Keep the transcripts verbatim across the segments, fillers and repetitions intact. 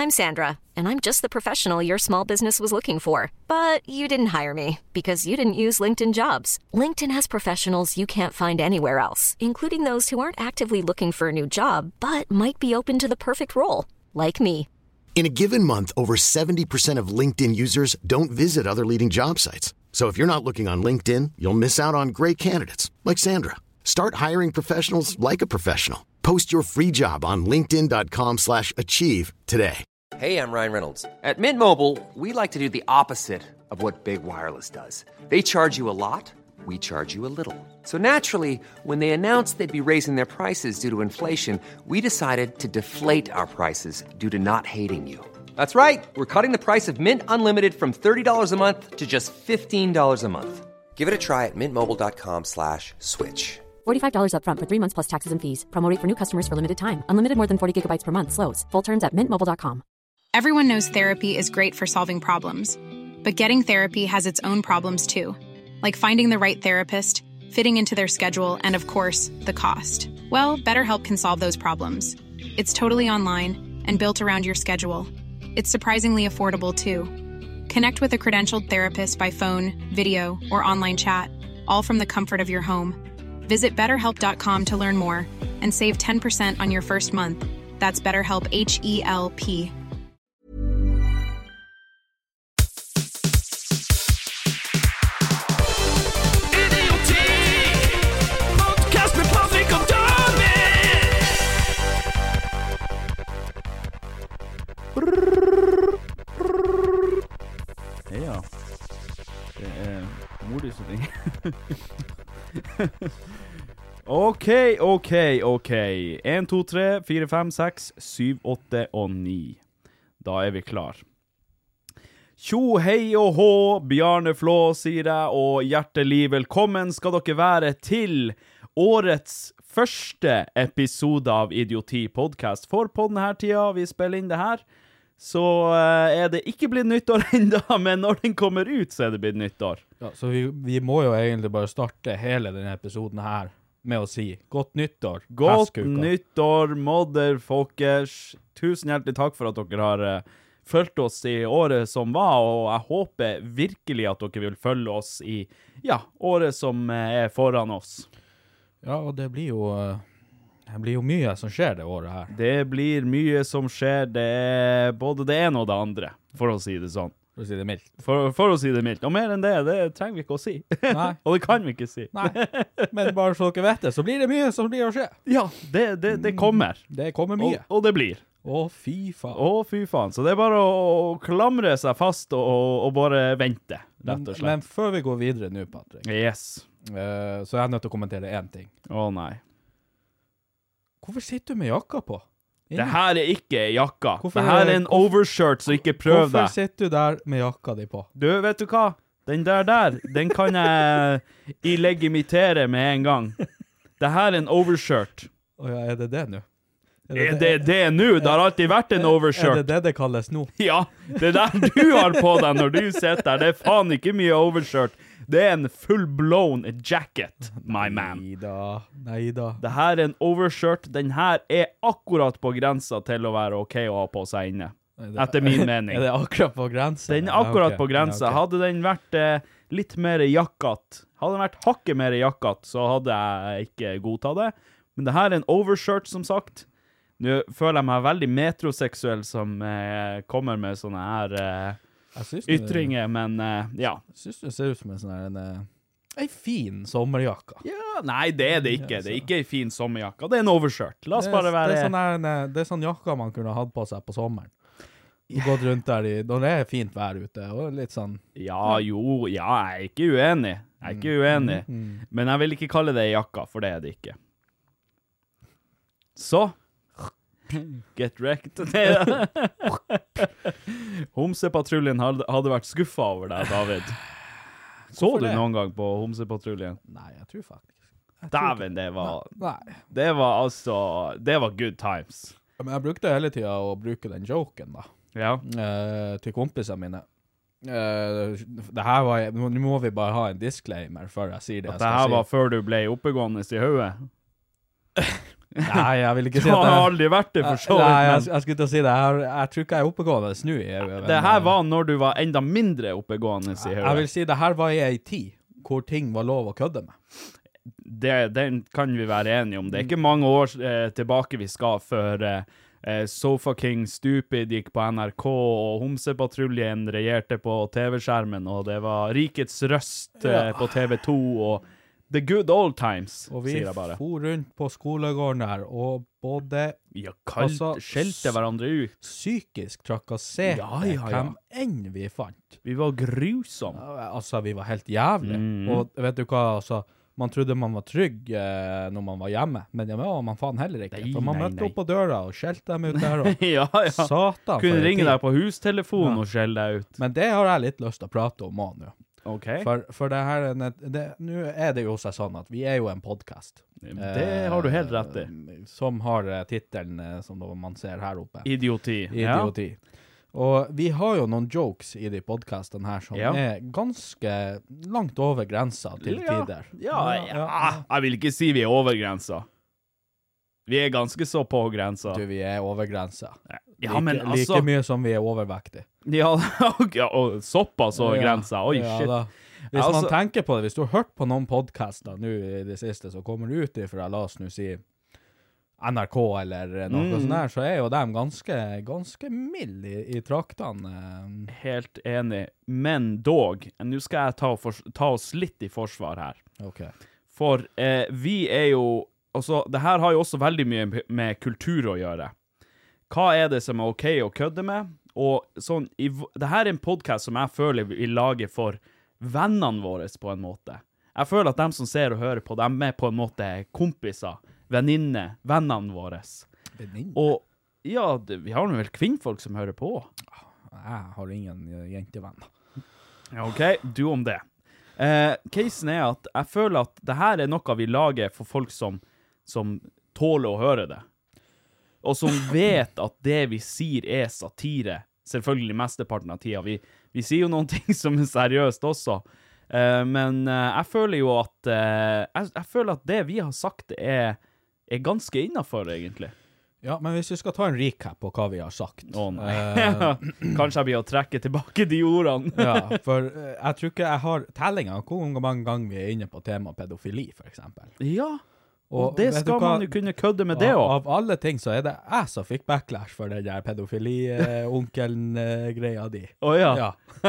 I'm Sandra, and I'm just the professional your small business was looking for. But you didn't hire me because you didn't use LinkedIn Jobs. LinkedIn has professionals you can't find anywhere else, including those who aren't actively looking for a new job, but might be open to the perfect role, like me. In a given month, over seventy percent of LinkedIn users don't visit other leading job sites. So if you're not looking on LinkedIn, you'll miss out on great candidates like Sandra. Start hiring professionals like a professional. Post your free job on linkedin.com slash achieve today. Hey, I'm Ryan Reynolds. At Mint Mobile, we like to do the opposite of what Big Wireless does. They charge you a lot, we charge you a little. So naturally, when they announced they'd be raising their prices due to inflation, we decided to deflate our prices due to not hating you. That's right. We're cutting the price of Mint Unlimited from thirty dollars a month to just fifteen dollars a month. Give it a try at mintmobile.com slash switch. forty-five dollars up front for three months plus taxes and fees. Promo rate for new customers for limited time. Unlimited more than forty gigabytes per month. Slows full terms at mint mobile dot com. Everyone knows therapy is great for solving problems. But getting therapy has its own problems too. Like finding the right therapist, fitting into their schedule, and of course, the cost. Well, BetterHelp can solve those problems. It's totally online and built around your schedule. It's surprisingly affordable too. Connect with a credentialed therapist by phone, video, or online chat, all from the comfort of your home. Visit better help dot com to learn more and save ten percent on your first month. That's BetterHelp, H E L P. Ja, det er mor som ringer. Ok, ok, ok. en, to, tre, fire, fem, seks, syv, åtte og ni. Da er vi klar. Tjo, hei og hå, Bjarne Flå sier jeg, og hjertelig velkommen skal dere være til årets første episode av Idioti Podcast. For på denne tida vi spiller inn det her, så uh, er det ikke blitt nyttår enda, men når den kommer ut så er det blitt nyttår. Ja, så vi, vi må jo egentlig bare starte hele denne episoden her med å si godt nyttår. Godt Heskuka. nyttår, motherfuckers. Tusen hjertelig takk for at dere har uh, fulgt oss i året som var, og jeg håper virkelig at dere vil følge oss i ja, året som uh, er foran oss. Ja, og det blir jo... Uh... Det blir jo mye som skjer det året her. Det blir mye som skjer, det er både det ene og det andre, for å si det sånn. For å si det mildt. For, for å si det mildt. Og mer enn det, det trenger vi ikke å si. Nei. Og det kan vi ikke si. Nei, men bare så dere vet det, så blir det mye som blir å skje. Ja, det, det, det kommer. Det kommer mye. Og, og det blir. Å, fy faen. Å, fy faen. Så det er bare å, å klamre seg fast og, og, og bare vente, rett og slett. Men, men før vi går videre nå, Patrick, yes. uh, så er jeg nødt til å kommentere en ting. Å, nei. Hvorfor sitter du med jakka på? Inne? Det her er ikke jakka. Hvorfor, det her er en hvorfor, overshirt, så ikke prøv hvorfor det. Hvorfor sitter du der med jakka di på? Du, vet du hva? Den der der, den kan jeg illegimitere med en gang. Det her er en overshirt. Åja, er det det nå? Er det det, det er nå? Det har alltid vært en overshirt. Er det det det kalles nå? Ja, det der du har på deg når du sitter der, det er faen ikke mye overshirt. Det er en full-blown jacket, my man. Neida, neida. Det her er en overshirt. Den her er akkurat på grensa til å være ok å ha på seg inne. Etter min mening. Er det akkurat på grensa? Den er akkurat ja, okay. på grensa. Ja, okay. Hadde den vært eh, litt mer jakkat, hadde den vært hakket mer jakkat, så hadde jeg ikke godtatt det. Men det her er en overshirt, som sagt. Nå føler jeg meg veldig metroseksuell som eh, kommer med sånne her... Eh, ytringer, men uh, ja. Jeg synes det ser ut som en sånn her, en, en fin sommerjakka. Ja, nei, det er det ikke. Det er ikke en fin sommerjakka. Det er en overshirt. La oss bare være... Det er sånn, her, det er sånn jakka man kunne hatt på seg på sommeren. Yeah. Gått rundt der i, når det er fint vær ute, og litt sånn... Ja, jo, ja, jeg er ikke uenig. Jeg er ikke uenig. Mm, mm, mm. Men jeg vil ikke kalle det jakka, for det er det ikke. Så... Get wrecked. Homsepatruljen hadde, hadde vært skuffet over deg, David. Så du det? Noen gang på Homsepatruljen? Nei, jeg tror faktisk Dæven, det var Nei. Det var altså Det var good times. Men jeg brukte hele tiden å bruke den joken da Ja uh, til kompisene mine. Uh, det her var Nå må vi bare ha en disclaimer før jeg sier det. At det her var si. Før du ble oppegående i hodet? Nei, jeg vil ikke Du si at har jeg... aldri vært det for så Nei, vidt, jeg, men jeg skulle til å si det. Jeg, har, jeg tror ikke jeg er oppegående nå i hodet. det her var når du var enda mindre oppegående i Jeg vil hodet. si det her var i en tid hvor ting var lov å kødde med. Det, den kan vi være enige om. Det er ikke mange år eh, tilbake vi skal før eh, eh, Sofa King Stupid gikk på N R K, og Homsepatruljen regjerte på T V-skjermen, og det var Rikets Røst eh, på T V to, og The Good Old Times, Og vi sier jeg bare. for rundt på skolegården der, og både Ja, kalt, Altså, skjelte hverandre ut. psykisk trakasserte Ja, ja, ja. hvem enn vi fant. Vi var grusomme. Altså, vi var helt jævlig. Mm. Og vet du hva, altså, man trodde man var trygg eh, når man var hjemme, men det var man faen heller ikke. Nei, for man nei, møtte nei. opp på døra og skjelte dem ut der, og ja, ja. satan. for Kunne en ringe tid. deg på hustelefon Ja. og skjelle deg ut. Men det har jeg litt lyst til å prate om også nå. Ok. For, for det her, er nett- det, nå er det jo seg sånn at vi er jo en podcast. Det har du helt rett i. Eh, Som har eh, titelen eh, som da man ser her oppe. Idioti. Idioti. Og vi har jo noen jokes i de podcastene her som Ja. er ganske langt over grensa til Ja. tider. Ja, ja, jeg vil ikke si vi er over grensa. Vi er ganske så på grensa. Du, vi er over grensa. Ja, men like, altså... like mye som vi er overvektige. Ja, ok, og såpass over Ja, grensa. Oi, ja, shit. da. Hvis Altså- man tenker på det, hvis du har hørt på noen podcaster nå i det siste, så kommer du ut ifra, la oss nå si, N R K eller noe Mm. sånt der, så er jo de ganske, ganske mild i, i traktene. Helt enig. Men dog, nå skal jeg ta, for, ta oss litt i forsvar her. Ok. For eh, vi er jo, altså, det her har jo også veldig mye med- med kultur å gjøre. Hva er det som er ok å kødde med? Og sånn, i, v- det her er en podcast som jeg føler vi lager for vennene våre på en måte. Jeg føler at de som ser og hører på, de er på en måte kompiser, venninne, vennene våre. Venninne? Og ja, det, vi har jo vel kvinnfolk som hører på. Jeg har ingen eh, jentevenner. Ja, ok, du om det. Eh, casen er at jeg føler at det her er noe vi lager for folk som, som tåler å høre det. Og som vet at det vi sier er satire. Selvfølgelig mesteparten av tida. Vi, vi sier jo noen ting som er seriøst også. Eh, men eh, jeg føler jo at eh, jeg, jeg føler at det vi har sagt er, er ganske innenfor, egentlig. Ja, men hvis vi skal ta en recap på hva vi har sagt. Å nei. eh, Kanskje jeg blir å trekke tilbake de ordene. ja, for eh, jeg tror ikke jeg har tellinga hvor mange ganger vi er inne på tema pedofili, for eksempel. Ja, og det vet du skal hva? man jo kunne kødde med det Av, også. av alle ting så er det jeg som fikk backlash for den der pedofili-onkelen-greia di. Å ja. Ja.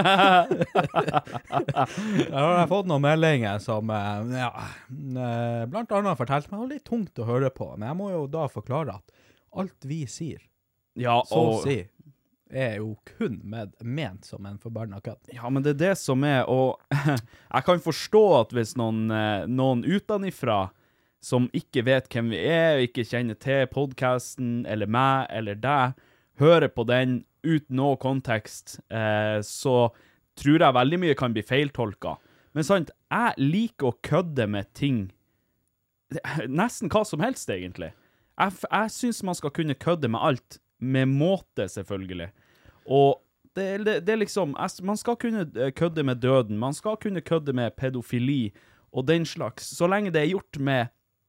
Der har jeg fått noen meldinger som eh, ja, eh, blant annet fortalte meg det var litt tungt å høre på, men jeg må jo da forklare at alt vi sier, Ja, så å og, si, er jo kun med, ment som en forbanna kødd. ja, men det er det som er, og jeg kan forstå at hvis noen, eh, noen utenifra som ikke vet hvem vi er, og ikke kjenner til podcasten, eller meg, eller deg, hører på den uten noe kontekst, eh, så tror jeg veldig mye kan bli feiltolka. Men sant, jeg liker å kødde med ting, nesten hva som helst egentlig. Jeg, f- jeg synes man skal kunne kødde med alt, med måte selvfølgelig. Og det, det, det er liksom, jeg, man skal kunne eh, kødde med døden, man skal kunne kødde med pedofili og den slags, så lenge det er gjort med,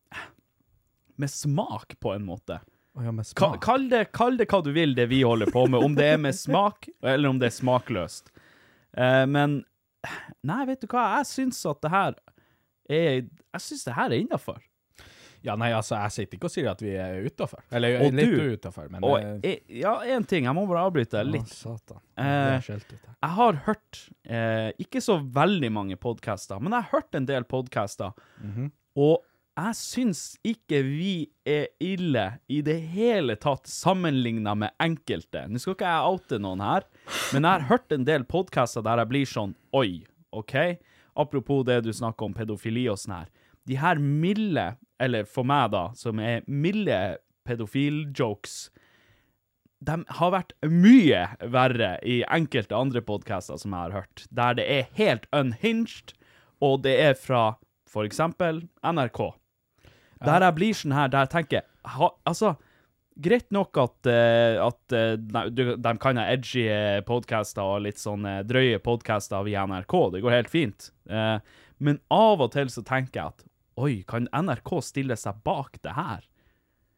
med smak på en måte. Å ja, med Ka, smak. kall, det, kall det hva du vil, det vi holder på med, om det er med smak, eller om det er smakløst. Eh, men, nei, vet du hva, jeg synes at det her er, jeg synes det her er innenfor. Ja, nei, altså, jeg sitter ikke og sier at vi er utenfor. Eller Og litt du- utenfor, men... Og, eh, jeg, ja, en ting, jeg må bare avbryte deg litt. Å, satan. Eh, Det er skjelt ut her. Jeg har hørt, eh, ikke så veldig mange podcaster, men jeg har hørt en del podcaster, og jeg synes ikke vi er ille i det hele tatt sammenlignet med enkelte. Nå skal ikke jeg oute noen her, men jeg har hørt en del podcaster der jeg blir sånn, oi, ok? Apropos det du snakker om pedofili og sånn her. De her milde, eller for meg da, som er milde pedofil-jokes, de har vært mye verre i enkelte andre podcaster som jeg har hørt, der det er helt unhinged, og det er fra, for eksempel, N R K. Der jeg blir sånn her, der jeg tenker, ha, altså, greit nok at, eh, at eh, nei, du, de kan ha edgy eh, podcaster og litt sånne drøye podcaster via N R K, det går helt fint. Eh, men av og til så tenker jeg at, oi, kan N R K stille seg bak det her?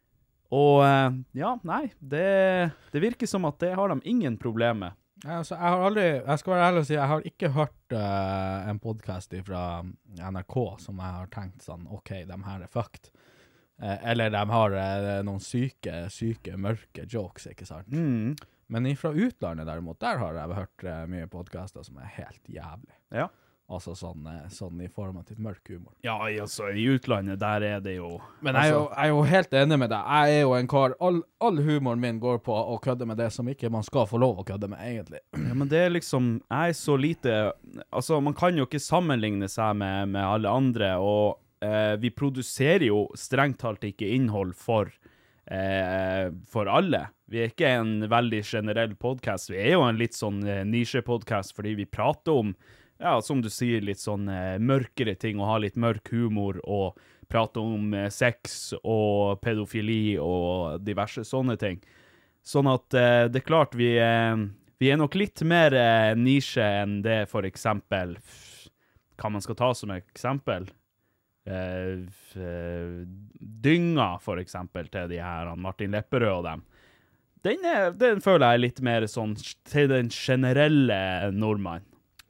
Og eh, ja, nei, det, det virker som at det har de ingen problem med. Ja, altså, jeg har aldri, jeg skal være ærlig og si, jeg har ikke hørt uh, en podcast fra N R K som jeg har tenkt sånn, ok, de her er fucked. Uh, eller de har uh, noen syke, syke, mørke jokes, ikke sant? Mm. Men fra utlandet derimot, der har jeg hørt uh, mye podcaster som er helt jævlig. Ja. Altså sånn, sånn i form av til mørk humor. Ja, altså, i utlandet, der er det jo... Men jeg er jo, jeg er jo helt enig med deg. Jeg er jo en kar, all, all humoren min går på å kødde med det som ikke man skal få lov å kødde med, egentlig. Ja, men det er liksom, jeg er så lite... Altså, man kan jo ikke sammenligne seg med, med alle andre, og eh, vi produserer jo strengt talt ikke innhold for, eh, for alle. Vi er ikke en veldig generell podcast. Vi er jo en litt sånn eh, nisje-podcast, fordi vi prater om... Ja, som du sier, litt sånn eh, mørkere ting, og ha litt mørk humor, og prate om eh, sex og pedofili og diverse sånne ting. Sånn at eh, det er klart, vi, eh, vi er nok litt mer eh, nisje enn det, for eksempel, hva man skal ta som eksempel, eh, dynga, for eksempel, til de her, Martin Lepperød og dem. Den, er, den føler jeg litt mer sånn til den generelle nordmann.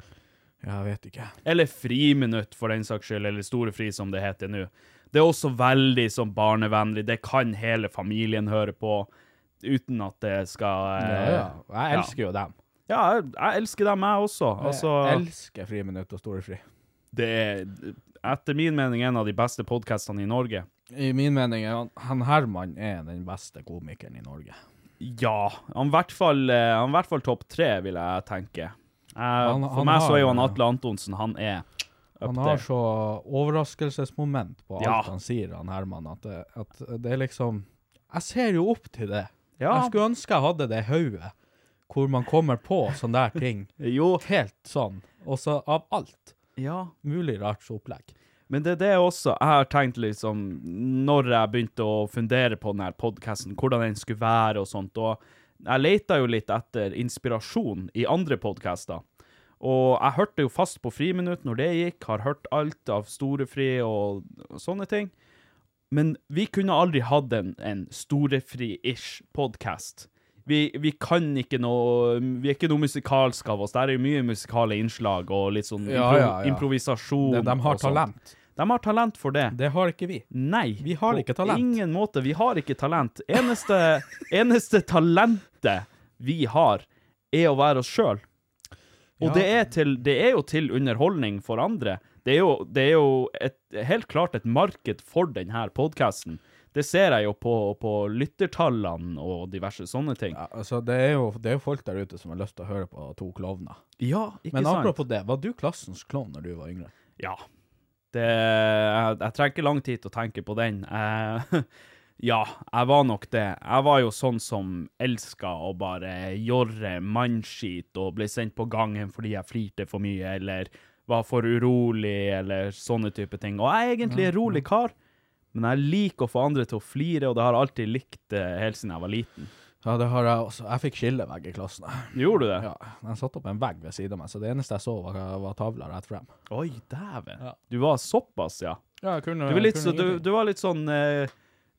Jeg vet ikke. Eller friminutt, for den saks skyld, eller store fri, som det heter nå. Det er også veldig sånn barnevennlig. Det kan hele familien høre på, uten at det skal... Eh, ja, ja. Jeg elsker ja. jo dem. Ja, jeg, jeg elsker dem, jeg også. Altså, jeg elsker friminutt og store fri. Det er, etter min mening, en av de beste podcastene i Norge. I min mening, han, han Herman er den beste komikeren i Norge. Ja, han i hvert fall, han i hvert fall topp tre, vil jeg tenke. Uh, han, for han meg har, så er jo han Atle Antonsen, han er up Han there. har så overraskelsesmoment på alt ja. han sier, han Herman, at det, at det er liksom... Jeg ser jo opp til det. Ja. Jeg skulle ønske jeg hadde det høyet, hvor man kommer på sånne der ting. jo. Helt sånn. Og så av alt. Ja. Mulig rart opplegg. Men det er det også, jeg har tenkt liksom, når jeg begynte å fundere på denne podcasten, hvordan den skulle være og sånt, og jeg letet jo litt etter inspirasjon i andre podcaster. Og jeg hørte jo fast på Friminutt når det gikk, har hørt alt av Storefri og, og sånne ting. Men vi kunne aldri hatt en, en Storefri-ish podcast. Vi, vi kan ikke noe, vi er ikke noe musikalsk av oss. Der er jo mye musikale innslag og litt sånn ja, impro, ja, ja. improvisasjon. De, de har talent. De har talent for det. Det har ikke vi. Nei. Vi har ikke talent. På ingen måte. Vi har ikke talent. Eneste, eneste talentet vi har er å være oss selv. Og ja. det, er til, det er jo til underholdning for andre. Det er jo, det er jo et, helt klart et marked for denne podcasten. Det ser jeg jo på, på lyttertallene og diverse sånne ting. Ja, altså det er, jo, det er jo folk der ute som har lyst til å høre på to klovner. Ja, ikke Men sant? Men apropos det, var du klassens klovn når du var yngre? Ja. Det, jeg, jeg trenger ikke lang tid til å tenke på den. Eh, ja, jeg var nok det. Jeg var jo sånn som elsket å bare gjøre mannskit og ble sendt på gangen fordi jeg flirte for mye, eller var for urolig, eller sånne type ting. Og jeg er egentlig en rolig kar, men jeg liker å få andre til å flire, og det har jeg alltid likt eh, helt siden jeg var liten. Ja, det har jeg også. Jeg fikk skillevegg i klassen. Gjorde du det? Ja, jeg satt opp en vegg ved siden av meg, så det eneste jeg så var, var tavla rett frem. Oi, dæven. Ja. Du var såpass, ja. Ja, jeg kunne, du, var litt, kunne så, du, du var litt sånn eh,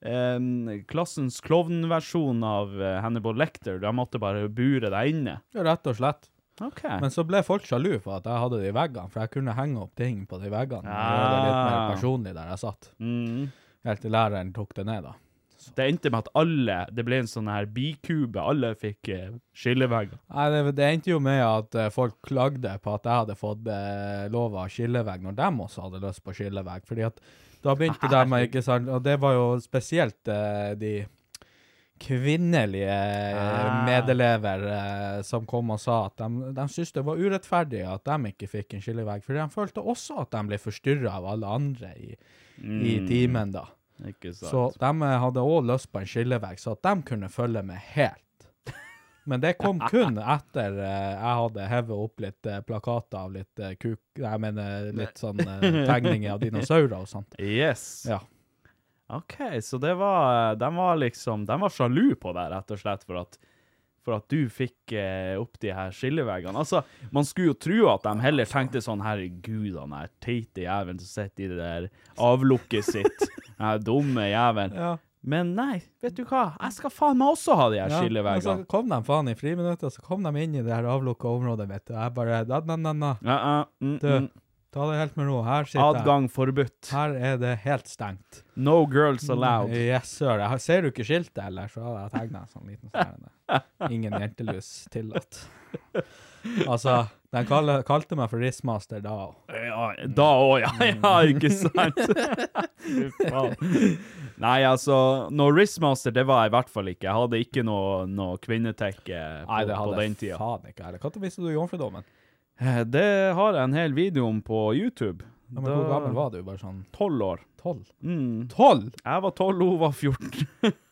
eh, klassens klovnversjon av eh, Hannibal Lecter. Du måtte bare bure deg inne. Ja, rett og slett. Ok. Men så ble folk sjalu for at jeg hadde de veggene, for jeg kunne henge opp ting på de veggene. Ja. Og gjøre det litt mer personlig der jeg satt. Mm. Helt til læreren tok det ned da. Så. Det endte med at alle, det ble en sånn her bikube, alle fikk eh, skillevegger. Nei, det, det endte jo med at uh, folk klagde på at jeg hadde fått uh, lov av skillevegg, når de også hadde lyst på skillevegg, fordi at da begynte de med, ikke sant, og det var jo spesielt uh, de kvinnelige uh, medelever uh, som kom og sa at de, de syntes det var urettferdig at de ikke fikk en skillevegg, fordi de følte også at de ble forstyrret av alle andre i, mm. i timen da. Ikke sant. Så de hadde også lyst på en skillevegg, så at de kunne følge med helt. Men det kom kun etter uh, jeg hadde hevet opp litt uh, plakater av litt uh, kuk, jeg mener litt sånn uh, tegninger av dinosaurer og sånt. Yes. Ja. Ok, så det var, de var liksom, de var sjalu på deg rett og slett for at, for at du fikk eh, opp de her skilleveggene. Altså, man skulle jo tro at de heller tenkte sånn, herregud, han er teite jævelen som sitter i det der avlukket sitt. Den dumme jævelen. Ja. Men nei, vet du hva? Jeg skal faen meg også ha de her Ja, skilleveggene. og så kom de faen i friminuttet, så kom de inn i det her avlukket området, vet du. Jeg bare, da, na, na, na. Ja, ja, mm, Du, mm. ta det helt med ro. Her sitter jeg. Adgang forbudt. Her er det helt stengt. No girls allowed. Yes, sir. Jeg har- ser du ikke skiltet, eller? Så hadde jeg tegnet en sånn liten sånn. Ingen jentelus tillatt. Altså, den kalle, kalte meg for Rissmaster da. Ja, da også, ja. Ja, ikke sant? Fy faen. Nei, altså, noe Rissmaster, det var jeg i hvert fall ikke. Jeg hadde ikke noe, noe kvinnetekke på, Nei, det på hadde den jeg tida. faen ikke. Eller, hva visste du jomfrudommen? Eh, Det har jeg en hel video om på YouTube. Ja, men hvor gammel var du? Bare sånn Tolv år. tolv? Mm. Tolv? Jeg var tolv, hun var fjorten.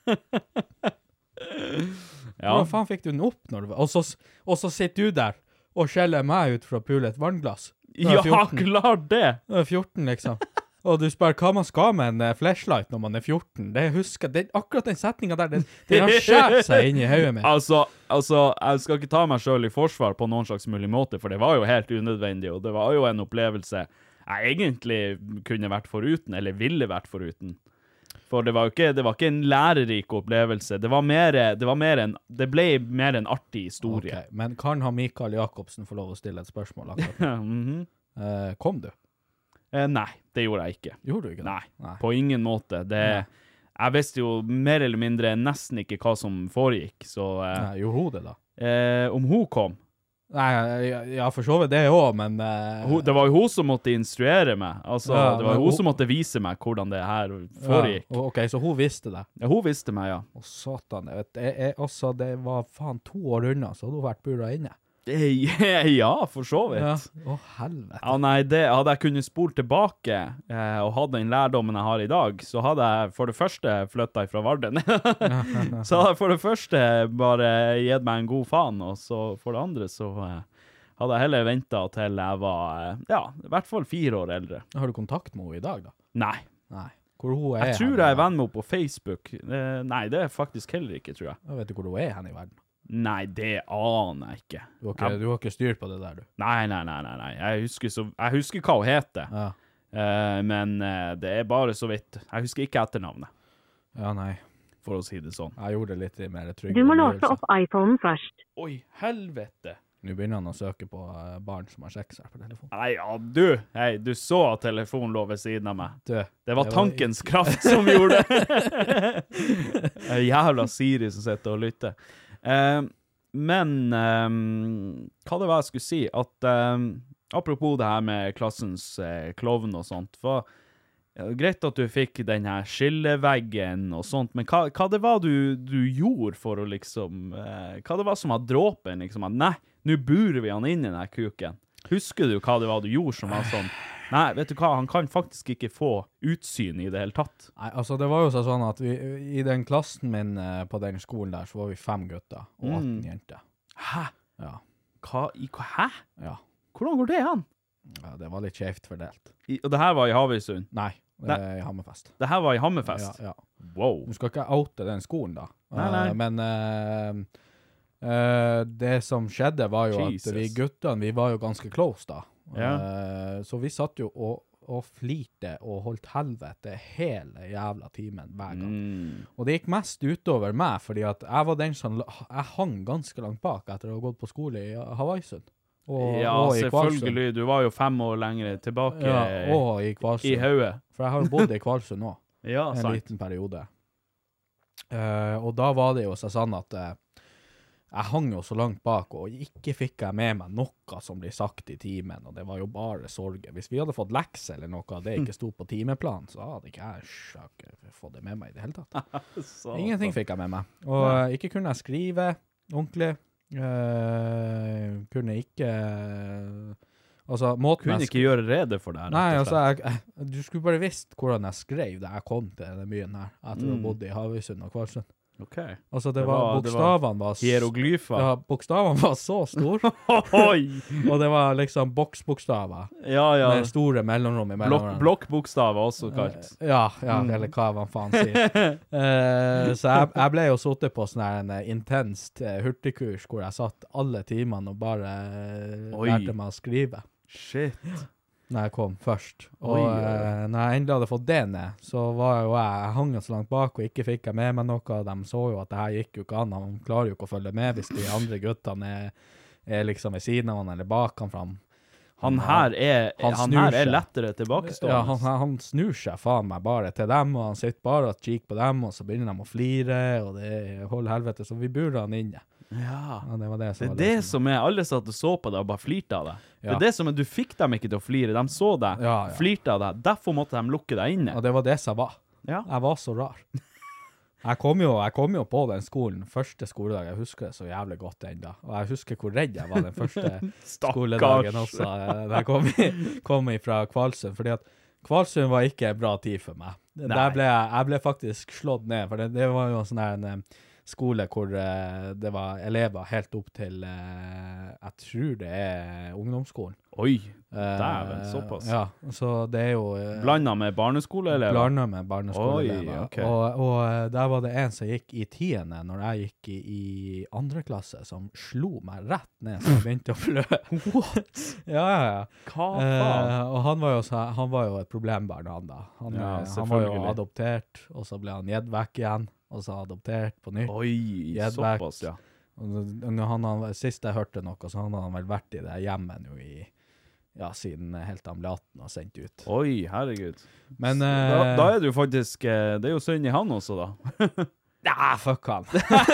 Ja. Hvordan faen fikk du den opp når du var... Og så, og så sitter du der og skjeller meg ut fra å pule et vannglass. Når jeg er Ja, fjorten. klart det! Når jeg er fjorten, liksom. Og du spør hva man skal med en eh, flashlight når man er fjorten. Det husker det, akkurat den setningen der, den, den har skjært seg inn i hodet mitt. Altså, altså, jeg skal ikke ta meg selv i forsvar på noen slags mulig måte, for det var jo helt unødvendig, og det var jo en opplevelse jeg egentlig kunne vært foruten, eller ville vært foruten. For det var jo ikke, det var ikke en lærerik opplevelse. Det var mer, det var mer en, det ble mer en artig historie. Ok, men kan han Mikael Jakobsen få lov å stille et spørsmål akkurat nå? Mhm. Eh, kom du? eh, nei, det gjorde jeg ikke. Gjorde du ikke det? Nei, Nei. på ingen måte. Det, jeg visste jo mer eller mindre nesten ikke hva som foregikk, så eh, Nei, gjorde hun det da? eh, om hun kom, Nei, ja, ja, for så vidt det også, men... eh, hun, det var jo hun som måtte instruere meg. Altså, Ja, det var men jo hun hun- som måtte vise meg hvordan det her foregikk. Ja, ok, så hun visste det. Ja, hun visste meg, ja. Å, satan, jeg vet, jeg, jeg, også, det var faen to år unna, så hadde hun vært bura inne. Eh, Ja, for så vidt. Ja. Ja, Å, helvete. nei, det, hadde jeg kunnet spole tilbake eh, og hatt den lærdommen jeg har i dag, så hadde jeg for det første flyttet fra Varden. Så hadde jeg for det første bare gitt meg en god faen, og så for det andre så eh, hadde jeg heller ventet til jeg var, eh, ja, i hvert fall fire år eldre. Har du kontakt med henne i dag, da? Nei. Nei. Hvor hun er Jeg tror hen i jeg er verden? venn med henne på Facebook. Eh, nei, det er faktisk heller ikke, tror jeg. Jeg vet du hvor hun er hen i verden? Nei, det aner jeg ikke. Du har ikke, Ja. du har ikke styr på det der, du. Nei, nei, nei, nei, nei. Jeg husker, så, jeg husker hva hun heter, Ja. eh, men eh, det er bare så vidt. Jeg husker ikke etternavnet, Ja, nei. for å si det sånn. Jeg gjorde det litt i mer trygge Du må låse omgivelser. opp iPhonen først. Oi, helvete. Nå begynner han å søke på eh, barn som har sex her på telefonen. Nei, ja, du, hei, du så at telefonen lå ved siden av meg. Du, Det var Det var- tankens kraft som gjorde det. En jævla Siri som sitter og lytter. Eh, men eh, hva det var jeg skulle si, at eh, apropos det her med klassens eh, klovn og sånt, for ja, greit at du fikk den her skilleveggen og sånt, men hva, hva det var du, du gjorde for å liksom, eh, hva det var som var dråpen, liksom, at nei, nå burer vi han inn i den her kuken. Husker du hva det var du gjorde som var sånn, nei, vet du hva, han kan faktisk ikke få utsyn i det hele tatt. Nei, altså det var jo sånn at vi, i den klassen min eh, på den skolen der, så var vi fem gutter og atten Mm. jenter. Hæ? Ja, Hva, i, hva, hæ? ja. Hvordan går det an? Ja, det var litt skjevt fordelt. I, og det her var i Havøysund. Nei, det Nei. er i Hammerfest. Det her var i Hammerfest. Ja, ja. Wow. Nå skal ikke jeg oute den skolen da. Nei, nei. Eh, men eh, eh, det som skjedde var jo Jesus. at vi guttene, vi var jo ganske close da. Ja. Eh, så vi satt jo og, og flirte og holdt helvete hele jævla timen hver gang. Mm. Og det gikk mest utover meg, fordi at jeg var den som, jeg hang ganske langt bak etter å ha gått på skole i Havaisund. Og, Ja, og i Kvalsund. selvfølgelig. Du var jo fem år lenger tilbake Ja, og i i Kvalsund. Høye. For jeg har jo bodd i Kvalsund nå. Ja, en sant. liten periode. Eh, og da var det jo så sånn at eh, jeg hang jo så langt bak, og ikke fikk jeg med meg noe som blir sagt i timen, og det var jo bare sorge. Hvis vi hadde fått lekse eller noe av det ikke sto på timeplan, så hadde ikke jeg sjak, fått det med meg i det hele tatt. Så- Ingenting fikk jeg med meg. Og eh, ikke kunne jeg skrive ordentlig. Eh, kunne ikke altså, måten Kunne jeg ikke gjøre rede for det her. Nei, rett og altså, slett. jeg, jeg, du skulle bare visst hvordan jeg skrev da jeg kom til denne byen her, etter å ha Mm. bodd i Havøysund og Kvalsund. Ok. Altså, det, Det var, var- det var bokstavene var, s- Hieroglyfer. ja, bokstavene var så store, Oi! og det var liksom boksbokstaver, Ja, ja. med store mellomrom imellom. Blokk, hverandre. blokkbokstaver også kalt. Eh, Ja, ja, Mm. eller hva man faen sier. Eh, så jeg, jeg ble jo suttet på sånn her en eh, intenst eh, hurtigkurs, hvor jeg satt alle timene og bare eh, Oi. lærte meg å skrive. Shit. når jeg kom først. Og Oi, oi. eh, når jeg endelig hadde fått det ned, så var jo jeg, jeg hang så langt bak, og ikke fikk jeg med meg noe. De så jo at det her gikk jo ikke an. Han klarer jo ikke å følge med hvis de andre guttene er, er liksom ved siden av han eller bak han fram. Han her er, Han han snur her er seg. lettere tilbakestående. Ja, han, han, han snur seg faen meg bare til dem, og han sitter bare og kikker på dem, og så begynner de å flire, og det holder helvete, så vi burer han inne. Ja. Ja, det var det som Det er var det løsningen. som er, alle satt og så på deg og bare flirte av deg. Det Ja. er det som er, du fikk dem ikke til å flire, de så deg, Ja, ja. flirte av deg, derfor måtte de lukke deg inne. Og det var det som var. Ja. Jeg var så rar. Jeg kom, jo, jeg kom jo på den skolen, første skoledag, jeg husker det så jævlig godt enda. Og jeg husker hvor redd jeg var den første skoledagen også. eh, Da jeg kom, i, kom fra Kvalsund, fordi at Kvalsund var ikke en bra tid for meg. Der ble jeg, jeg ble faktisk slått ned, for det, det var jo en sånn her en eh, skole hvor eh, det var elever helt opp til, eh, jeg tror det er ungdomsskolen. Oi, Eh, dæven, såpass. Ja, så det er jo... eh, Blandet med barneskole, eller? Blanda med barneskoleelever. Oi, ok. Og, og eh, der var det en som gikk i tiende når jeg gikk i, i andre klasse, som slo meg rett ned, så jeg begynte å flø. What? Ja, ja, ja. Hva faen? Eh, og han var, jo, så, han var jo et problembarn, han da. Han, Ja, eh, han var jo selvfølgelig. adoptert, og så ble han gitt vekk igjen, og så adoptert på nytt. Oi, Gitt vekk. såpass, ja. Og når han, han, sist jeg hørte noe, så han hadde han vel vært i det hjemmet nå i, ja, siden helt han ble atten og sendt ut. Oi, herregud. Men... da, eh, da er det jo faktisk, eh, det er jo synd i han også da. Ja, fuck han.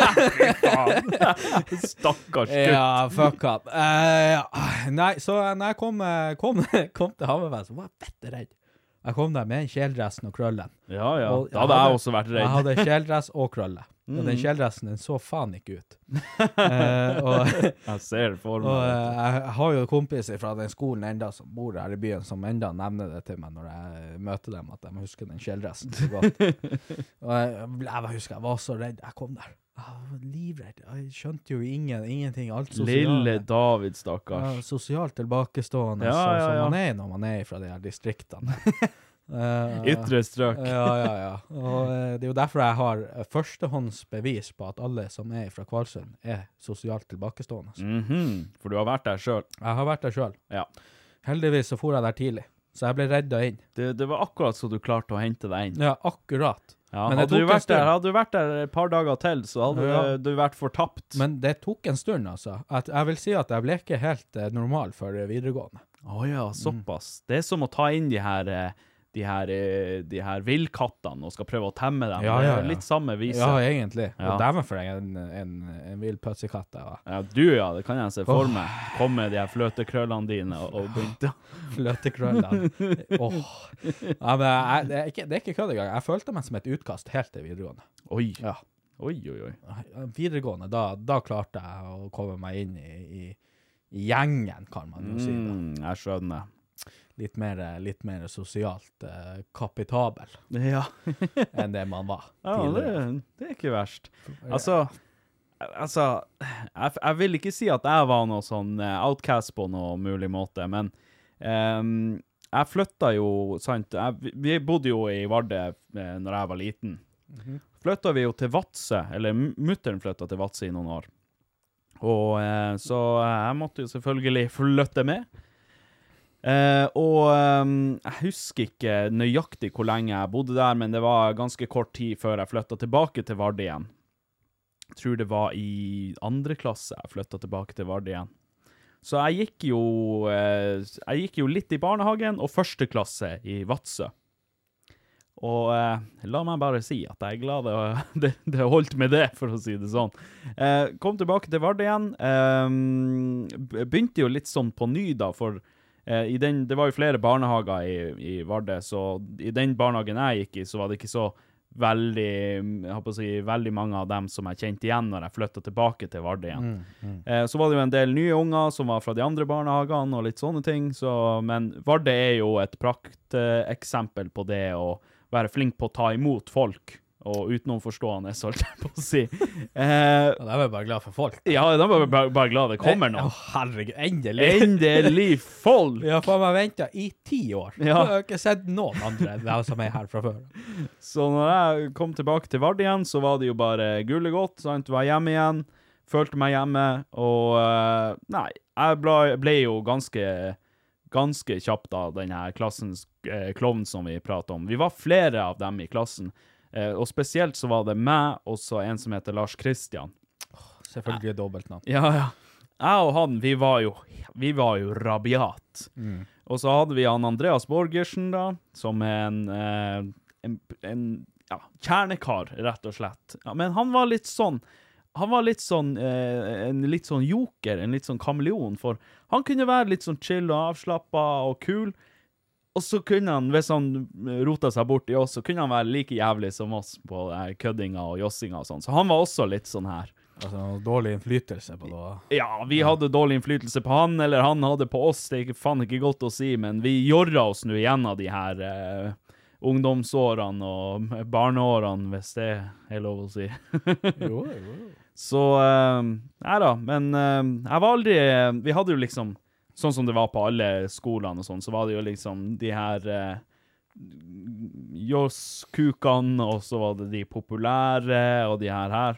Stakkars gutt. Ja, fuck han. Eh, ja. Nei, så når jeg kom, eh, kom, kom til Hammerfest, så var jeg fett redd. Jeg kom der med en kjeledressen og krøllen. Ja, ja. Og Da hadde jeg også vært Jeg redd. hadde kjeledress og krølle. Og den kjeledressen, den så faen ikke ut. Eh, og Jeg ser det for og meg. eh, jeg har jo kompiser fra den skolen enda som bor her i byen, som enda nevner det til meg når jeg møter dem, at de husker den kjeledressen så godt. Og jeg, jeg husker jeg var så redd. Jeg kom der. Jeg var livredd. Jeg skjønte jo ingen, ingenting. Alt sosiale. Lille David, Ja, stakkars. sosialt tilbakestående, Ja, så, ja, som ja. man er når man er fra de her distriktene. Eh, Ytre strøk. Ja, ja, ja. Og eh, det er jo derfor jeg har eh, førstehåndsbevis på at alle som er fra Kvalsund er sosialt tilbakestående. Mhm, for du har vært der selv. Jeg har vært der selv. Ja. Heldigvis så for jeg der tidlig, så jeg ble reddet inn. Det, det var akkurat så du klarte å hente deg inn. Ja, akkurat. Ja, Men det hadde, tok du en vært der, stund. hadde du vært der et par dager til, så hadde Ja. du, du vært fortapt. Men det tok en stund, altså. At jeg vil si at jeg ble ikke helt eh, normal for eh, videregående. Åja, såpass. Det er som å ta inn de her, eh, de her, eh, de her villkattene og skal prøve å temme dem. Ja, Det ja, er ja. litt samme vise. Ja, egentlig. Ja. Og dæven for en, en, en vill pøtsekatt jeg var. Ja, du ja, det kan jeg se for meg. Kom med de her fløtekrøllene dine og, og begynte. Fløtekrøllene. Åh. Ja, men jeg, det, er ikke, det er ikke kødd engang. Jeg følte meg som et utkast helt til videregående. Oi, Ja. oi, oi, oi. Videregående, da, da klarte jeg å komme meg inn i, i, i gjengen, kan man jo si. Da. Mm, jeg skjønner. Litt mer, litt mer sosialt eh, kapitabel Ja, enn det man var ja det, tidligere. det er ikke verst. Altså, altså jeg, jeg vil ikke si at jeg var noe sånn eh, outcast på noe mulig måte, men ehm, jeg flyttet jo, sant, jeg, vi bodde jo i Vardø eh, når jeg var liten. Flyttet vi jo til Vadsø, eller mutteren flyttet til Vadsø i noen år. Og eh, så jeg måtte jo selvfølgelig flytte med. Eh, og ehm, jeg husker ikke nøyaktig hvor lenge jeg bodde der, men det var ganske kort tid før jeg flyttet tilbake til Vardø igjen. Jeg tror det var i andre klasse jeg flyttet tilbake til Vardø igjen. Så jeg gikk jo, eh, jeg gikk jo litt i barnehagen og første klasse i Vadsø. Og eh, la meg bare si at jeg er glad det, det, det holdt med det, for å si det sånn. Eh, kom tilbake til Vardø igjen. Eh, begynte jo litt sånn på ny da, for eh, i den, det var jo flere barnehager i, i Vardø, så i den barnehagen jeg gikk i, så var det ikke så veldig, jeg håper å si, veldig mange av dem som jeg kjente igjen når jeg flyttet tilbake til Vardø igjen. Eh, så var det jo en del nye unger som var fra de andre barnehagene og litt sånne ting, så, men Vardø er jo et prakteksempel på det å være flink på å ta imot folk, og utenomforstående, så holdt jeg på å si. Eh, Og da var jeg bare glad for folk. ja, da var jeg bare, bare glad det kommer Å, noe. herregud, endelig. Endelig folk! Vi har faen meg ventet i ti år. Ja. Jeg har ikke sett noen andre enn dem som er her fra før. Så når jeg kom tilbake til Vardø igjen, så var det jo bare gullig godt, sant? Var hjemme igjen, følte meg hjemme, og eh, nei, jeg ble, ble jo ganske, ganske kjapt da, den her klassens eh, klovn som vi pratet om. Vi var flere av dem i klassen, eh, og spesielt så var det meg, og så en som heter Lars Kristian. Selvfølgelig dobbeltnavn. Ja, ja. Jeg og han, vi var jo, vi var jo rabiat. Mm. Og så hadde vi han Andreas Borgersen da, som er en, eh, en, en ja, kjernekar, rett og slett. Ja, men han var litt sånn, han var litt sånn, eh, en litt sånn joker, en litt sånn kameleon, for han kunne være litt sånn chill og avslappet og kul, og så kunne han, hvis han rota seg bort i oss, så kunne han være like jævlig som oss på eh, køddinga og jossinga og sånn. Så han var også litt sånn her. Altså, dårlig innflytelse på det. Ja, vi hadde dårlig innflytelse på han, eller han hadde på oss, det er ikke, faen ikke godt å si, men vi jorra oss nå igjen av de her eh, ungdomsårene og barneårene, hvis det er lov å si. Jo, jo. Så, eh, nei da, men eh, jeg var aldri, vi hadde jo liksom, sånn som det var på alle skolene og sånn, så var det jo liksom de her eh, Joss-kukene, og så var det de populære, og de her her.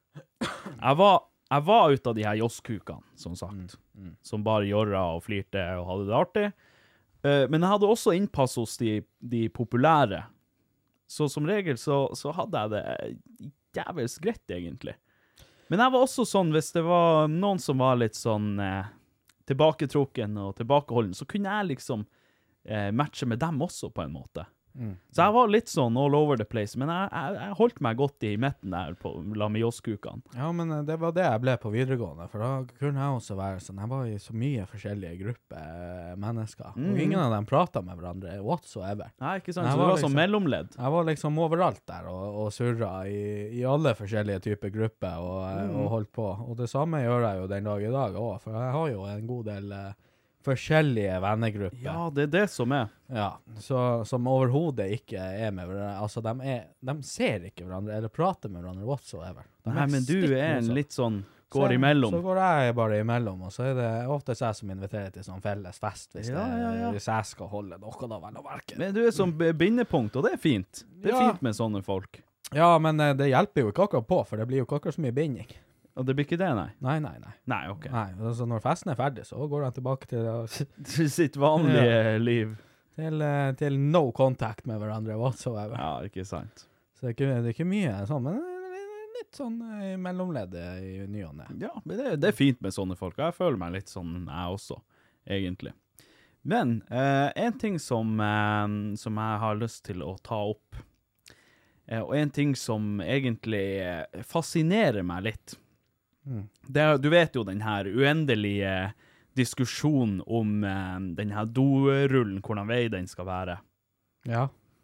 Jeg var, jeg var ut av de her Joss-kukene, som sagt, mm, mm. som bare jorra og flirte og hadde det artig. Uh, men jeg hadde også innpass hos de, de populære. Så som regel så, så hadde jeg det jævels greit, egentlig. Men jeg var også sånn, hvis det var noen som var litt sånn eh, tilbaketrukken og tilbakeholden, så kunne jeg liksom eh, matche med dem også på en måte. Mm. Så jeg var litt sånn all over the place, men jeg, jeg, jeg holdt meg godt i midten der på la med Joss-kukene. Ja, men det var det jeg ble på videregående, for da kunne jeg også være sånn, jeg var i så mye forskjellige grupper mennesker, mm. og ingen av dem pratet med hverandre whatsoever. Nei, ikke sant, så det var liksom, sånn mellomledd. Jeg var liksom overalt der, og, og surret i, i alle forskjellige typer grupper, og, mm. og holdt på. Og det samme gjør jeg jo den dag i dag også, for jeg har jo en god del forskjellige vennegrupper. Ja, det er det som er. Ja, så, som overhodet ikke er med hverandre. Altså, de, er, de ser ikke hverandre, eller prater med hverandre whatsoever. De Nei, men du er en litt sånn, går så, imellom. Så går jeg bare imellom, og så er det ofte jeg som inviterer til sånn felles fest, hvis, ja, det, ja, ja. hvis jeg skal holde noe da vel å merke. Men du er som bindepunkt, og det er fint. Det er ja. fint med sånne folk. Ja, men det hjelper jo ikke akkurat på, for det blir jo ikke akkurat så mye binding. Og det blir ikke det, nei? Nei, nei, nei. Nei, ok. Nei, altså når festen er ferdig, så går han tilbake til, til sitt vanlige ja. liv. Til, til no contact med hverandre, whatsoever. Ja, ikke sant. Så det er ikke, det er ikke mye sånn, men litt sånn i mellomleddet i ny og ne. Ja, men det, det er fint med sånne folk. Jeg føler meg litt sånn jeg også, egentlig. Men eh, en ting som, eh, som jeg har lyst til å ta opp, eh, og en ting som egentlig fascinerer meg litt, Mm. Det, du vet jo den her uendelige diskusjonen om eh, den her dorullen, hvordan vei den skal være. Ja.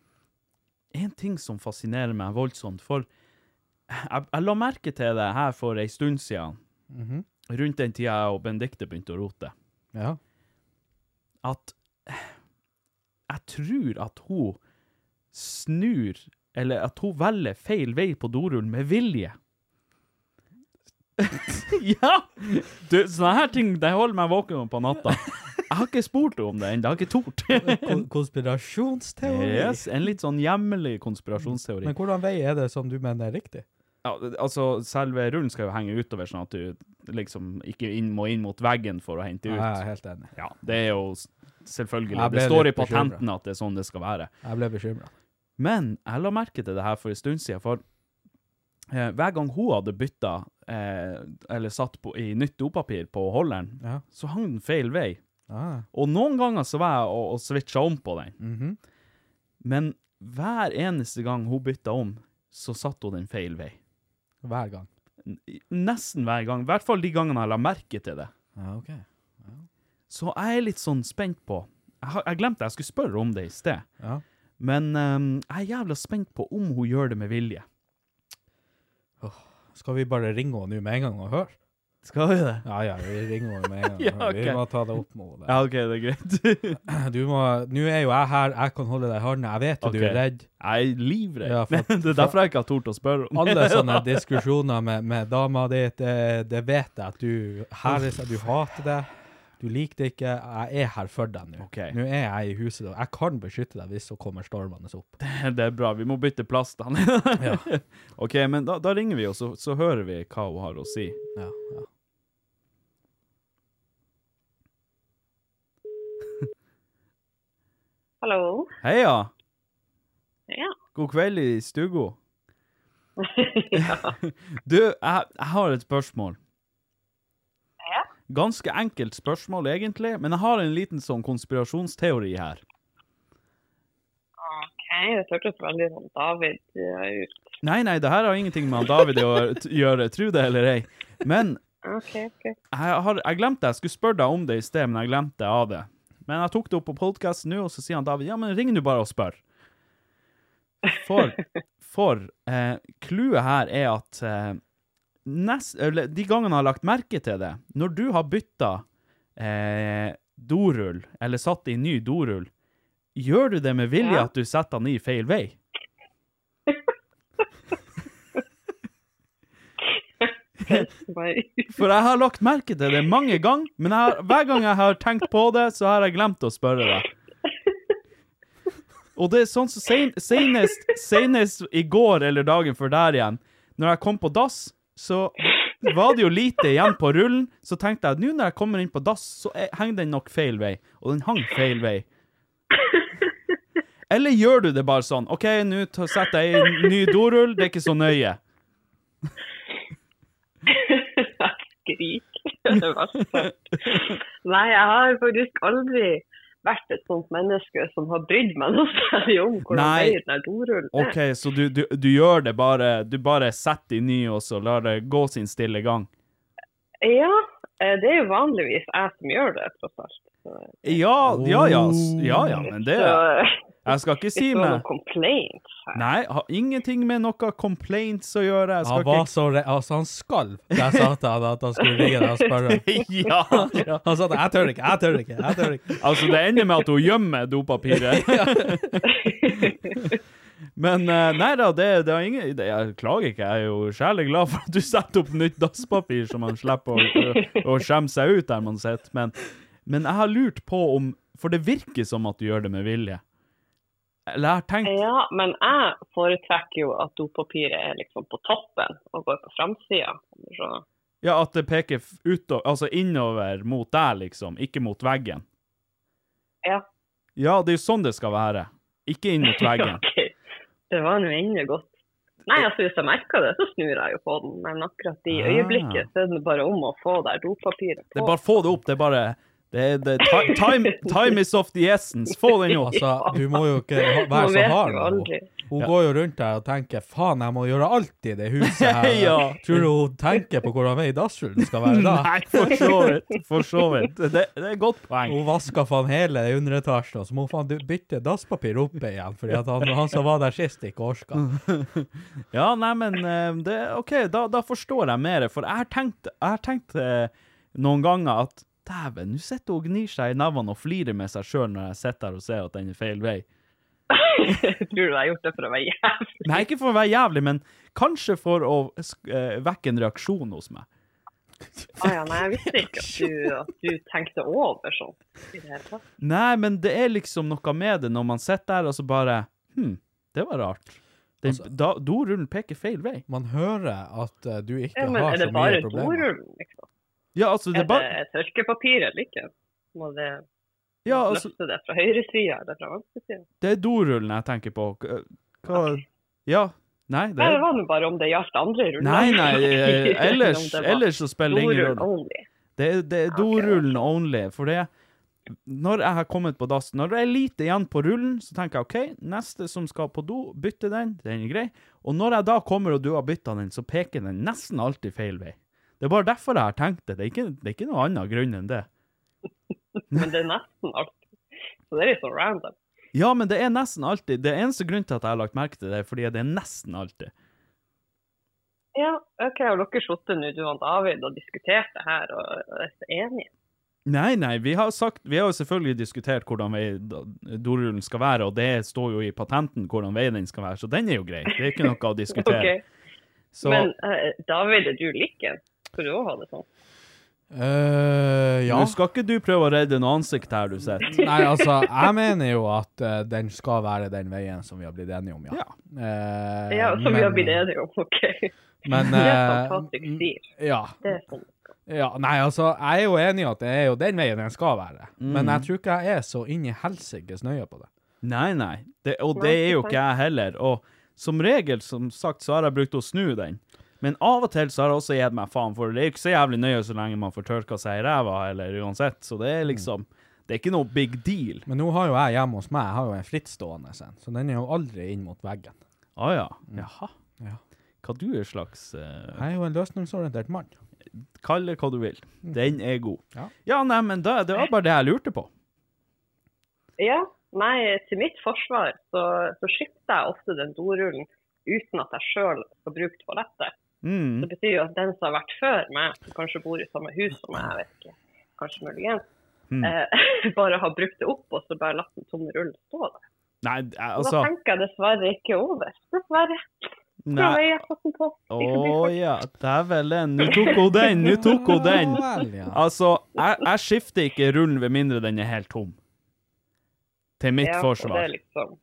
En ting som fascinerer meg voldsomt, for jeg, jeg la merke til det her for en stund siden, mm-hmm. rundt den tiden jeg og Benedikte begynte å rote. Ja. At jeg tror at hun snur, eller at hun velger feil vei på dorullen med vilje. Ja! Du, sånne her ting, det holder meg våken på natta. Jeg har ikke spurt om det enda, jeg har ikke tort. Kon- konspirasjonsteori? Yes, en litt sånn hjemmelig konspirasjonsteori. Men hvordan vei er det som du mener er riktig? Ja, altså, selve rullen skal jo henge utover, sånn at du liksom ikke inn, må inn mot veggen for å hente ut. Ja, jeg er helt enig. Ja, det er jo selvfølgelig, det står i patenten bekymret. At det er sånn det skal være. Jeg ble bekymret. Men jeg la merke til det her for en stund siden, for Eh, hver gang hun hadde byttet, eh, eller satt på, i nytt dopapir på holderen, ja. så hang den feil vei. Ah. Og noen ganger så var jeg og, og switcha om på den. Mm-hmm. Men hver eneste gang hun byttet om, så satt hun den feil vei. Hver gang? Nesten hver gang. I hvert fall de gangene jeg la merke til det. Ja, ok. Ja. Så jeg er litt sånn spent på. Jeg, har, jeg glemte jeg skulle spørre om det i sted. Ja. Men um, jeg er jævla spent på om hun gjør det med vilje. Oh, skal vi bare ringe henne med en gang og høre? Skal vi det? Ja, ja, vi ringer henne med en gang. Ja, okay. Vi må ta det opp med henne. Ja, ok, det er greit. Du må, nå er jo jeg her, jeg kan holde deg i hånden. Jeg vet at okay. du er redd. Jeg er livredd. Ja, for, for, det er derfor jeg ikke har tort å spørre om. Alle sånne diskusjoner med, med dama di, det, det vet jeg at du her er, du hater det. Du liker det ikke. Jeg er her for deg nå. Okay. Nå er jeg i huset. Jeg kan beskytte deg hvis så kommer stormene opp. Det, det er bra. Vi må bytte plass da. Ja. Ok, men da, da ringer vi, og så, så hører vi hva hun har å si. Ja, ja. Hallo. Heia. Ja. God kveld i stugo. Ja. Du, jeg, jeg har et spørsmål. Ja. Ganske enkelt spørsmål egentlig, men jeg har en liten sånn konspirasjonsteori her. Ok, det hørtes veldig sånn David uh, ut. Nei, nei, det her har ingenting med han David å t- gjøre, tro det eller ei. Men Ok, ok. jeg, har, jeg glemte, jeg skulle spørre deg om det i sted, men jeg glemte av det. Men jeg tok det opp på podcasten nå, og så sier han David, ja, men ring du bare og spør. For, for eh, kluet her er at eh, nest, eller, de gangene jeg har lagt merke til det, når du har byttet eh, dorull, eller satt i ny dorull, gjør du det med vilje Ja. at du setter den i feil vei? For jeg har lagt merke til det mange ganger, men jeg har, hver gang jeg har tenkt på det, så har jeg glemt å spørre deg. Og det er sånn så sen, senest, senest i går eller dagen før der igjen, når jeg kom på dass, så var det jo lite igjen på rullen, så tenkte jeg, nå når jeg kommer inn på dass, så er, henger den nok feil vei, og den hang feil vei. Eller gjør du det bare sånn, ok, nå ta- setter jeg en ny dorull, det er ikke så nøye. Skrik. Det er verste. Nei, jeg har faktisk aldri vært et sånt menneske som har brydd meg noe særlig om hvordan Nei. veien er dorullen. er. Ok, så du, du, du gjør det bare, du bare setter i ny, og så lar det gå sin stille gang. Ja, eh, det er jo vanligvis jeg som gjør det, tross alt. Så, Ja, ja, ja, s- ja, ja, men det, så jeg skal ikke si ikke noen meg, complaints her. nei, har ingenting med noe complaints å gjøre, jeg Han skal var ikke, så re... Altså, han skalv. Jeg sa til han at han skulle ringe deg og spørre. ja, Han sa at jeg tør ikke, jeg tør ikke, jeg tør ikke. altså det ender med at hun gjemmer dopapiret. Men eh, nei da, det, det er ingen, det, jeg klager ikke, jeg er jo særlig glad for at du setter opp nytt dasspapir, så man slipper å, å, å skjemme seg ut der man sitter, men, men jeg har lurt på om, for det virker som at du gjør det med vilje. Eller jeg har tenkt, Ja, men jeg foretrekker jo at dopapiret er liksom på toppen og går på framsida. Så ja, at det peker f- utover, altså innover mot deg liksom, ikke mot veggen. ja, Ja, det er jo sånn det skal være. Ikke inn mot veggen. ok. Det var noe enda godt. Nei, altså hvis jeg merker det, så snur jeg jo på den. Men akkurat i Ah. øyeblikket, så er det bare om å få der dopapiret på. Det er bare få det opp, det er bare, det er, det, ti- time, time is of the essence, få den opp. Altså, du må jo ikke ha- Man være så vet hard jo med aldri. henne. Hun går jo rundt der og tenker, faen, jeg må gjøre alt i det huset her. Ja. Tror du hun tenker på hvordan vei dassrullen skal være da? Nei, for så vidt, for så vidt. Det, det er et godt poeng. Hun vasket faen hele underetasjen, og så må hun faen bytte dasspapir oppe igjen, fordi at han, han som var der sist ikke orska. Ja, nei, men eh, det, ok, da, da forstår jeg mer, for jeg har tenkt, jeg har tenkt eh, noen ganger at, dæven, nå sitter hun og gnir seg i navene og flirer med seg selv når jeg sitter her og ser at den er feil vei. Tror du jeg har gjort det for å være jævlig? Nei, ikke for å være jævlig, men kanskje for å sk- eh, vekke en reaksjon hos meg. Ah, ja, nei, jeg visste ikke at du, at du tenkte over sånn. I det hele tatt. Nei, men det er liksom noe med det når man sitter der og så bare, hm, det var rart. Den, Altså- da, dorullen peker feil vei. Man hører at eh, du ikke Ja, men har er det så mye bare problemer. dorullen, liksom? Ja, altså, det Er er bare, det tørkepapir eller ikke? Må det ja, altså, løfte det fra høyre sida eller fra venstre sida? det er dorullen jeg tenker på. Hva, hva ja, nei, det Nei, det er, var nå bare om det gjaldt andre ruller. nei, nei, eh, ellers, Om det var ellers så spiller det ingen dorull rolle. only. Det, er- det er Ok, dorullen only, for det, når jeg har kommet på dass, når det er lite igjen på rullen, så tenker jeg, ok, neste som skal på do, bytte den, den er grei. Og når jeg da kommer og du har byttet den, så peker den nesten alltid feil vei. Det er bare derfor jeg har tenkt det, det er ikke, det er ikke noe annen grunn enn det. Men det er nesten alltid. Så det er litt sånn random. Ja, men det er nesten alltid, det eneste grunn til at jeg har lagt merke til det, er fordi det er nesten alltid. Ja, ok, har dere sittet nå, du og David, og diskutert det her, og og er så enige? Nei, nei, vi har sagt, vi har jo selvfølgelig diskutert hvordan vei da- dorullen skal være, og det står jo i patenten hvordan vei den skal være, så den er jo grei, det er ikke noe å diskutere. Ok, Så, men eh, David, er du like? Skal du også ha det sånn? Eh, ja. nå skal ikke du prøve å redde noe ansikt her du sitter. Nei, altså, jeg mener jo at eh, den skal være den veien som vi har blitt enige om, ja. Ja. Eh, Ja, som vi men- har blitt enige om, ok. Men, Det er eh, som Patrick sier. Ja, Det er sånn. ja, nei, altså, jeg er jo enig i at det er jo den veien den skal være. Mm. Men jeg tror ikke jeg er så inni helsikes nøye på det. Nei, nei. Det, og det er jo ikke jeg heller. Og som regel, som sagt, så har jeg brukt å snu den. Men av og til så har jeg også gitt meg faen, for det er jo ikke så jævlig nøye så lenge man får tørka seg i ræva, eller uansett. Så det er liksom, det er ikke noe big deal. Men nå har jo jeg hjemme hos meg, jeg har jo en frittstående sen, så den er jo aldri inn mot veggen. Å ja, jaha. Ja. Hva du er slags... Uh, jeg er jo en løsningsorientert mann. Kall det hva du vil. Den er god. Ja, ja nei, men da, det var bare det jeg lurte på. Ja, nei, til mitt forsvar så, så skifter jeg ofte den dorullen uten at jeg selv har brukt toalettet. Mm. Det betyr jo at den som har vært før meg, som kanskje bor i samme hus som jeg, jeg vet ikke, kanskje muligens, mm. eh, bare har brukt det opp og så bare latt den tomme rullen stå der. Nei, altså... Og da tenker jeg dessverre ikke over. Dessverre. Nei. Åh ja, det er vel den. Nå tok hun den, nå tok hun den. Altså, jeg, jeg skifter ikke rullen ved mindre den er helt tom. Til mitt ja, forsvar. Ja, det er liksom...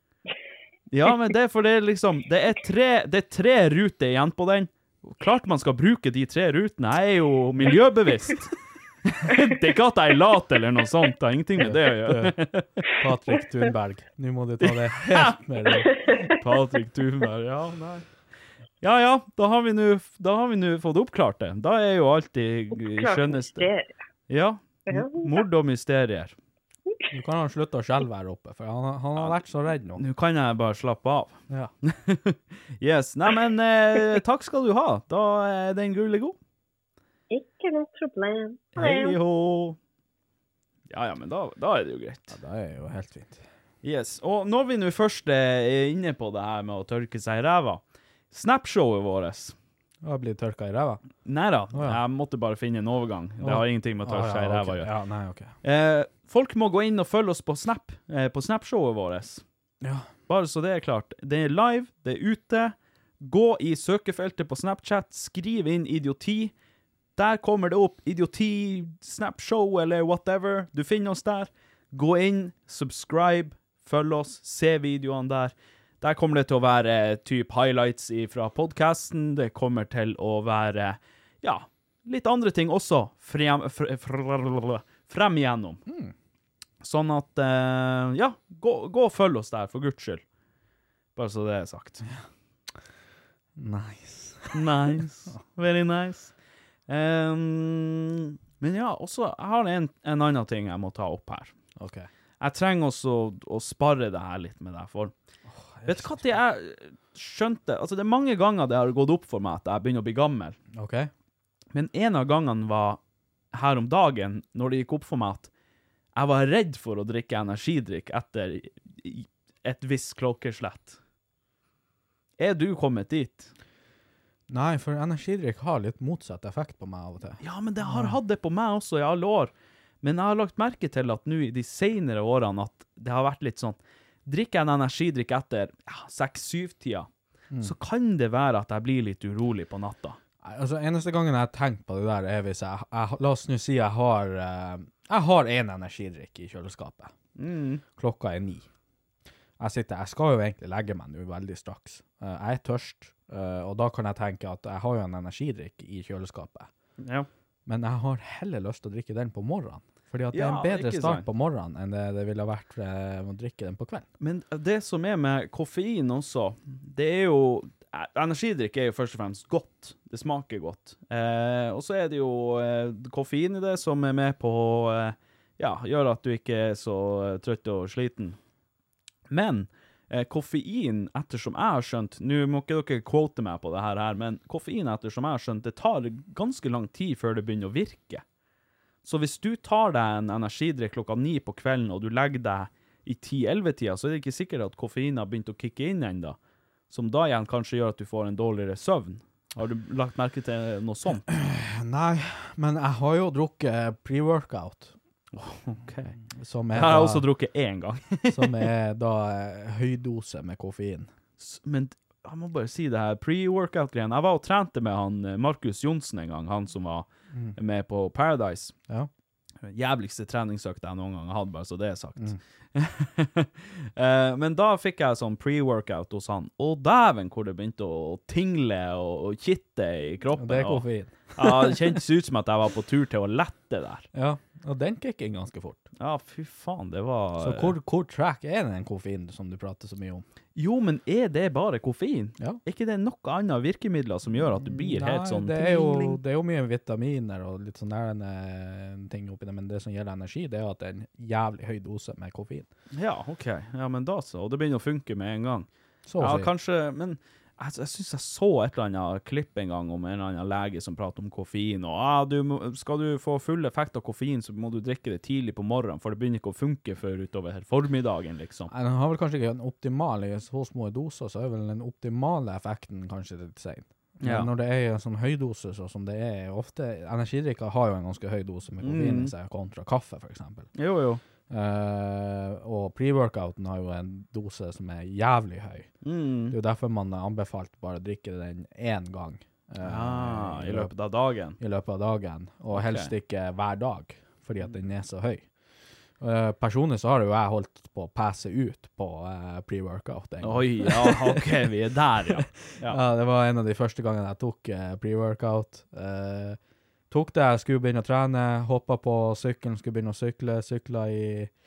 Ja, men det er for det er liksom, det er tre, det er tre ruter igjen på den. Klart man skal bruke de tre rutene. Jeg er jo miljøbevisst. Det er ikke at jeg er lat eller noe sånt, det har ingenting med det å gjøre. Patrick Thunberg, nå må du ta det helt med deg. Patrick Thunberg, ja, nei. Ja, ja, da har vi nå, da har vi nå fått oppklart det. Da er jo alltid skjønneste. Ja, mord og mysterier. Nå kan han slutte å skjelve her oppe, for han, han har vært så redd nå. Nå kan jeg bare slappe av. Ja. Yes, nei, men eh, takk skal du ha. Da er den gullig god. Ikke noe problem. Hei ho. Ja, ja, men da, da er det jo greit. Ja, det er jo helt fint. Yes, og når vi nå først er inne på det her med å tørke seg i ræva, Snapshowet vårt. Du har blitt tørka i ræva? Neida, oh, ja. Jeg måtte bare finne en overgang. Det har ingenting med å tørke seg i ræva å gjøre. Ja, nei, ok. Eh, folk må gå inn og følge oss på Snap, eh, på Snapshowet vårt. Ja. Bare så det er klart. Det er live, det er ute. Gå i søkefeltet på Snapchat, skriv inn idioti. Der kommer det opp idioti, Snapshow eller whatever. Du finner oss der. Gå inn, subscribe, følg oss, se videoene der. Der kommer det til å være typ highlights fra podcasten. Det kommer til å være, ja, litt andre ting også frem, fr, fr, frem igjennom. Mm. Sånn at, uh, ja, gå, gå og følg oss der, for Guds skyld. Bare så det er sagt. Nice. Nice. Very nice. Um, men ja, også, jeg har en, en annen ting jeg må ta opp her. Ok. Jeg trenger også å spare det her litt med deg, for vet du hva til jeg skjønte? Altså, det er mange ganger det har gått opp for meg at jeg begynner å bli gammel. Ok. Men en av gangene var her om dagen, når det gikk opp for meg at jeg var redd for å drikke energidrikk etter et visst klokkeslett. Er du kommet dit? Nei, for energidrikk har litt motsatt effekt på meg av og til. Ja, men det har hatt det på meg også i alle år. Men jeg har lagt merke til at nå i de senere årene at det har vært litt sånn, drikker jeg en energidrikk etter ja, seks-syv-tida, mm. så kan det være at jeg blir litt urolig på natta. Altså, eneste gangen jeg har tenkt på det der er hvis jeg, jeg la oss nå si jeg har, uh, jeg har en energidrikk i kjøleskapet. Mm. Klokka er ni. Jeg sitter, jeg skal jo egentlig legge meg nå veldig straks. Uh, jeg er tørst, uh, og da kan jeg tenke at jeg har jo en energidrikk i kjøleskapet. Ja. Men jeg har heller lyst til å drikke den på morgenen. Fordi at det ja, er en bedre start sant. På morgenen enn det, det ville vært uh, å drikke den på kvelden. Men det som er med koffein også, det er jo, energidrikk er jo først og fremst godt. Det smaker godt. Eh, og så er det jo eh, koffein i det som er med på å eh, ja, gjøre at du ikke er så trøtt og sliten. Men eh, koffein, ettersom jeg har skjønt, nå må ikke dere quote meg på det her, men koffein, ettersom jeg har skjønt, det tar ganske lang tid før det begynner å virke. Så hvis du tar deg en energidrikk klokka ni på kvelden, og du legger deg i ti-elleve-tida, så er det ikke sikkert at koffein har begynt å kicke inn enda, som da igjen kanskje gjør at du får en dårligere søvn. Har du lagt merke til noe sånt? Nei, men jeg har jo drukket pre-workout. Ok. Som er jeg har da, også drukket en gang. som er da høydose med koffein. Men jeg må bare si det her, pre-workout-greien. Jeg var og trente med han Markus Jonsen en gang, han som var mm. med på Paradise. Ja. Jævligste treningsøkte jeg noen gang hadde, bare så det er sagt. Mm. uh, men da fikk jeg sånn pre-workout hos han, og dæven hvor det begynte å tingle og, og kitte i kroppen. Det er koffein. Og, Ja, det kjentes ut som at jeg var på tur til å lette der. Ja, og den gikk inn ganske fort. Ja, fy faen, det var... Så hvor, hvor track er den koffein som du prater så mye om? Jo, men er det bare koffein? Ja. Er ikke det noe annet virkemidler som gjør at du blir Nei, helt sånn... det er, jo, det er jo mye vitaminer og litt sånn nærende ting oppi det, men det som gjelder energi, det er jo at det er en jævlig høy dose med koffein. Ja, ok. Ja, men da så. Og det begynner å funke med en gang. Så å ja, si. kanskje, men... Jeg, jeg synes jeg så et eller annet klipp en gang om en eller annen lege som prater om koffein, og ah, du må, skal du få full effekt av koffein, så må du drikke det tidlig på morgenen, for det begynner ikke å funke før utover formiddagen, liksom. Den har vel kanskje ikke en optimal, i så små doser, så er vel den optimale effekten kanskje litt sen. Men Ja. når det er en sånn høydose, så som det er ofte, energidrikker har jo en ganske høy dose med koffein Mm. i seg, kontra kaffe for eksempel. Jo, jo. Uh, og pre-workouten har jo en dose som er jævlig høy. Mm. Det er jo derfor man har anbefalt bare å drikke den en gang uh, Ah, i løpet av dagen. i løpet av dagen, og helst Ok. ikke hver dag, fordi at den er så høy. Uh, personlig så har jo jeg holdt på å passe ut på uh, pre-workout. en gang. Oi, ja, ok, vi er der, ja. Ja. Ja. det var en av de første gangene jeg tok uh, pre-workout. Uh, tok det, jeg skulle begynne å trene, hoppet på sykkelen, skulle begynne å sykle, sykla i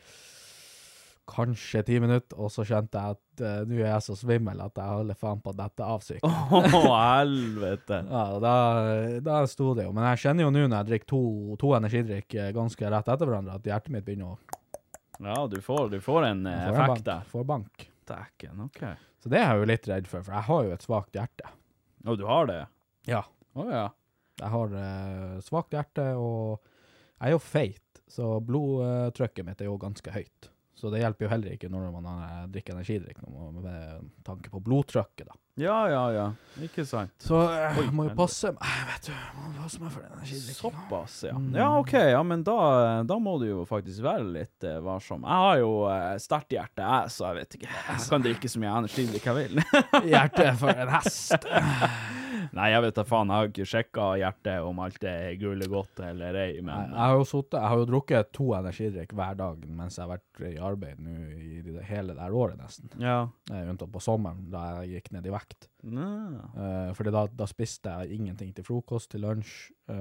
kanskje ti minutter, og så kjente jeg at uh, nå er jeg så svimmel at jeg holder faen på dette av sykkelen. Åh, helvete. Ja, og da, da sto det jo. Men jeg kjenner jo nå når jeg drikker to, to energidrikk eh, ganske rett etter hverandre, at hjertet mitt begynner å Ja, du får, du får en eh, få en effekt bank, der. få bank. Dæken, ok. Så det er jeg jo litt redd for, for jeg har jo et svagt hjerte. Og du har det? Ja. Å ja. Jeg har uh, svagt hjerte, og jeg er jo feit, så blodtrykket mitt er jo ganske høyt. Så det hjelper jo heller ikke når man uh, drikker energidrikk, med tanke på blodtrykket da. Ja, ja, ja. Ikke sant. Så jeg Oi, må jo helvete. passe meg, vet du, jeg må passe meg for den energidrikken. Såpass, ja. Mm. Ja, ok, ja, men da, da må du jo faktisk være litt eh, varsom. Jeg har jo eh, sterkt hjerte, jeg, så jeg vet ikke. Jeg kan drikke så mye energidrikk jeg vil. Hjertet for en hest. Nei, jeg vet da faen, jeg har ikke sjekket hjertet om alt er gullet godt eller ei, Jeg, men... jeg har jo suttet, jeg har jo drukket to energidrikk hver dag mens jeg har vært i arbeid nå i det hele der året nesten. Ja. Eh, Unntatt på sommeren da jeg gikk ned i vekt. Nå. Uh, fordi da, da spiste jeg ingenting til frokost, til lunsj,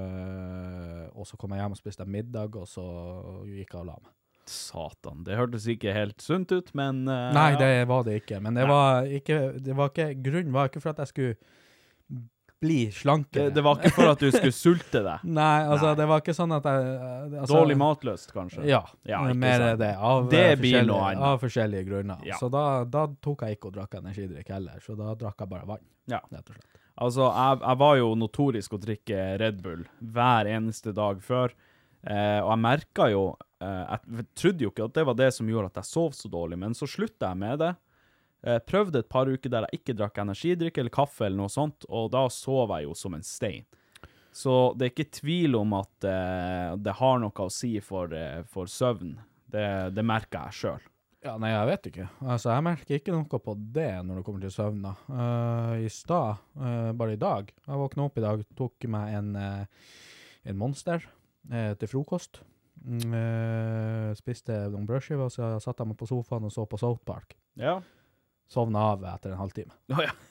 uh, og så kom jeg hjem og spiste middag, og så gikk jeg og la meg. Satan, det hørtes ikke helt sunt ut, men... eh, Nei, ja. det var det ikke, men det Nei. var ikke, det var ikke, grunnen var ikke for at jeg skulle bli slankere. Det, det var ikke for at du skulle sulte deg. Nei, altså, Nei. det var ikke sånn at jeg... Altså, Dårlig matløst, kanskje. Ja, Ja, ikke mer sant. det, av, Det eh, blir forskjellige- noe annet. av forskjellige grunner. Ja. Så da, da tok jeg ikke og drakk energidrikk heller, så da drakk jeg bare vann, Ja. rett og slett. Altså, jeg, jeg var jo notorisk å drikke Red Bull hver eneste dag før, eh, og jeg merket jo, eh, jeg trodde jo ikke at det var det som gjorde at jeg sov så dårlig, men så sluttet jeg med det. Jeg prøvde et par uker der jeg ikke drakk energidrikk eller kaffe eller noe sånt, og da sov jeg jo som en stein. Så det er ikke tvil om at eh, det har noe å si for, eh, for søvn. Det, det merker jeg selv. Ja, nei, jeg vet ikke. Altså, jeg merker ikke noe på det når det kommer til søvn da. Uh, I stad, uh, bare i dag, jeg våknet opp i dag, tok meg en, uh, en monster uh, til frokost. Mm, uh, spiste noen brødskiver, så jeg satt meg på sofaen og så på South Park. Ja. Sovnet av etter en halvtime. Å ja.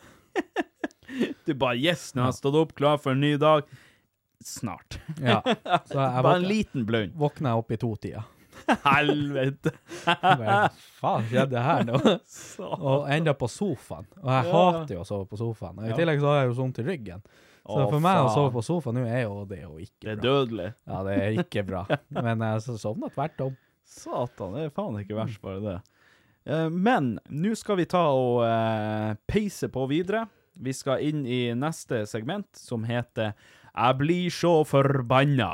Du bare, yes, nå har jeg stått opp, klar for en ny dag. Snart. Ja, så jeg Bare en våknet, liten blund. våknet jeg opp i to-tida. Helvete. Hva faen skjedde her nå? Og enda på sofaen. Og jeg Ja. hater jo å sove på sofaen. Og i Ja. tillegg så har jeg jo sånt i ryggen. Så Å, for meg å faen. sove på sofaen nå er jo det er jo ikke Det er bra. dødelig. Ja, det er ikke bra. Men jeg så sovnet tvert om. Satan, det er faen ikke verst bare det. Eh, men, nå skal vi ta og eh, peise på videre. Vi skal inn i neste segment, som heter Jeg blir så forbanna.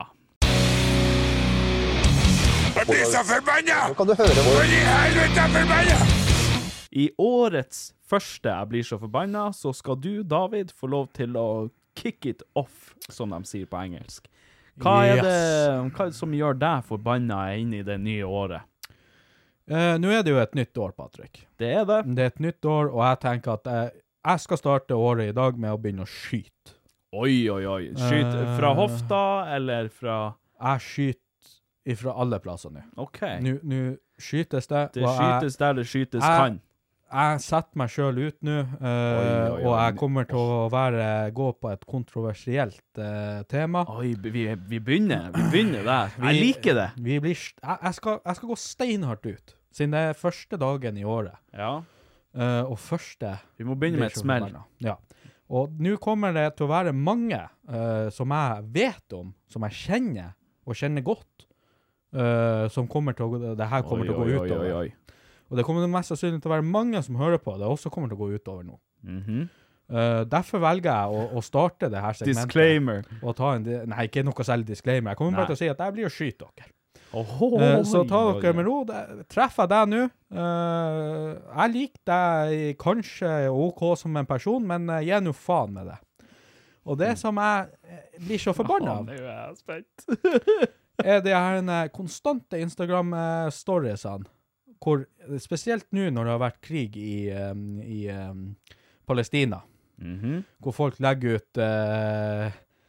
Jeg blir så forbanna! Nå kan du høre hvor i helvete er forbanna! I årets første Jeg blir så forbanna, så skal du, David, få lov til å kick it off, som de sier på engelsk. Hva er, Yes. det, hva er det som gjør deg forbanna inn i det nye året? Eh, nå er det jo et nytt år, Patrick. Det er det. Det er et nytt år, og jeg tenker at jeg, jeg skal starte året i dag med å begynne å skyte. Oi, oi, oi. Skyt fra Eh. hofta, eller fra... Jeg skyter ifra alle plasser nå. Ok. Nå, nå skytes det. Det og jeg- skytes der det skytes jeg- kan. jeg setter meg selv ut nå, uh, oi, oi, oi. Og jeg kommer til å være, gå på et kontroversielt uh, tema. Oi, vi, vi begynner, vi begynner der. Vi, jeg liker det. Vi blir, jeg, jeg, skal, jeg skal gå steinhardt ut, siden det er første dagen i året. Ja. Uh, og første... Vi må begynne med et smell. Ja. Og nå kommer det til å være mange uh, som jeg vet om, som jeg kjenner, og kjenner godt, uh, som kommer til å, det her kommer oi, til å gå oi, utover. Oi, oi, oi. Og det kommer mest sannsynlig til å være mange som hører på, det også kommer til å gå utover nå. Mhm. Uh, derfor velger jeg å, å starte det her segmentet. Disclaimer. Og ta en, nei, ikke noe særlig disclaimer. Jeg kommer nei. bare til å si at jeg blir å skyte dere. Oh, uh, så ta dere med ro. Det, treffer jeg deg nå. Uh, jeg liker deg kanskje ok som en person, men uh, gi nå faen med det. Og det som jeg blir så forbannet av, oh, er jeg spent. er det her en konstante Instagram-storiesene, hvor, spesielt nå når det har vært krig i, um, i um, Palestina, mm-hmm. hvor folk legger ut uh,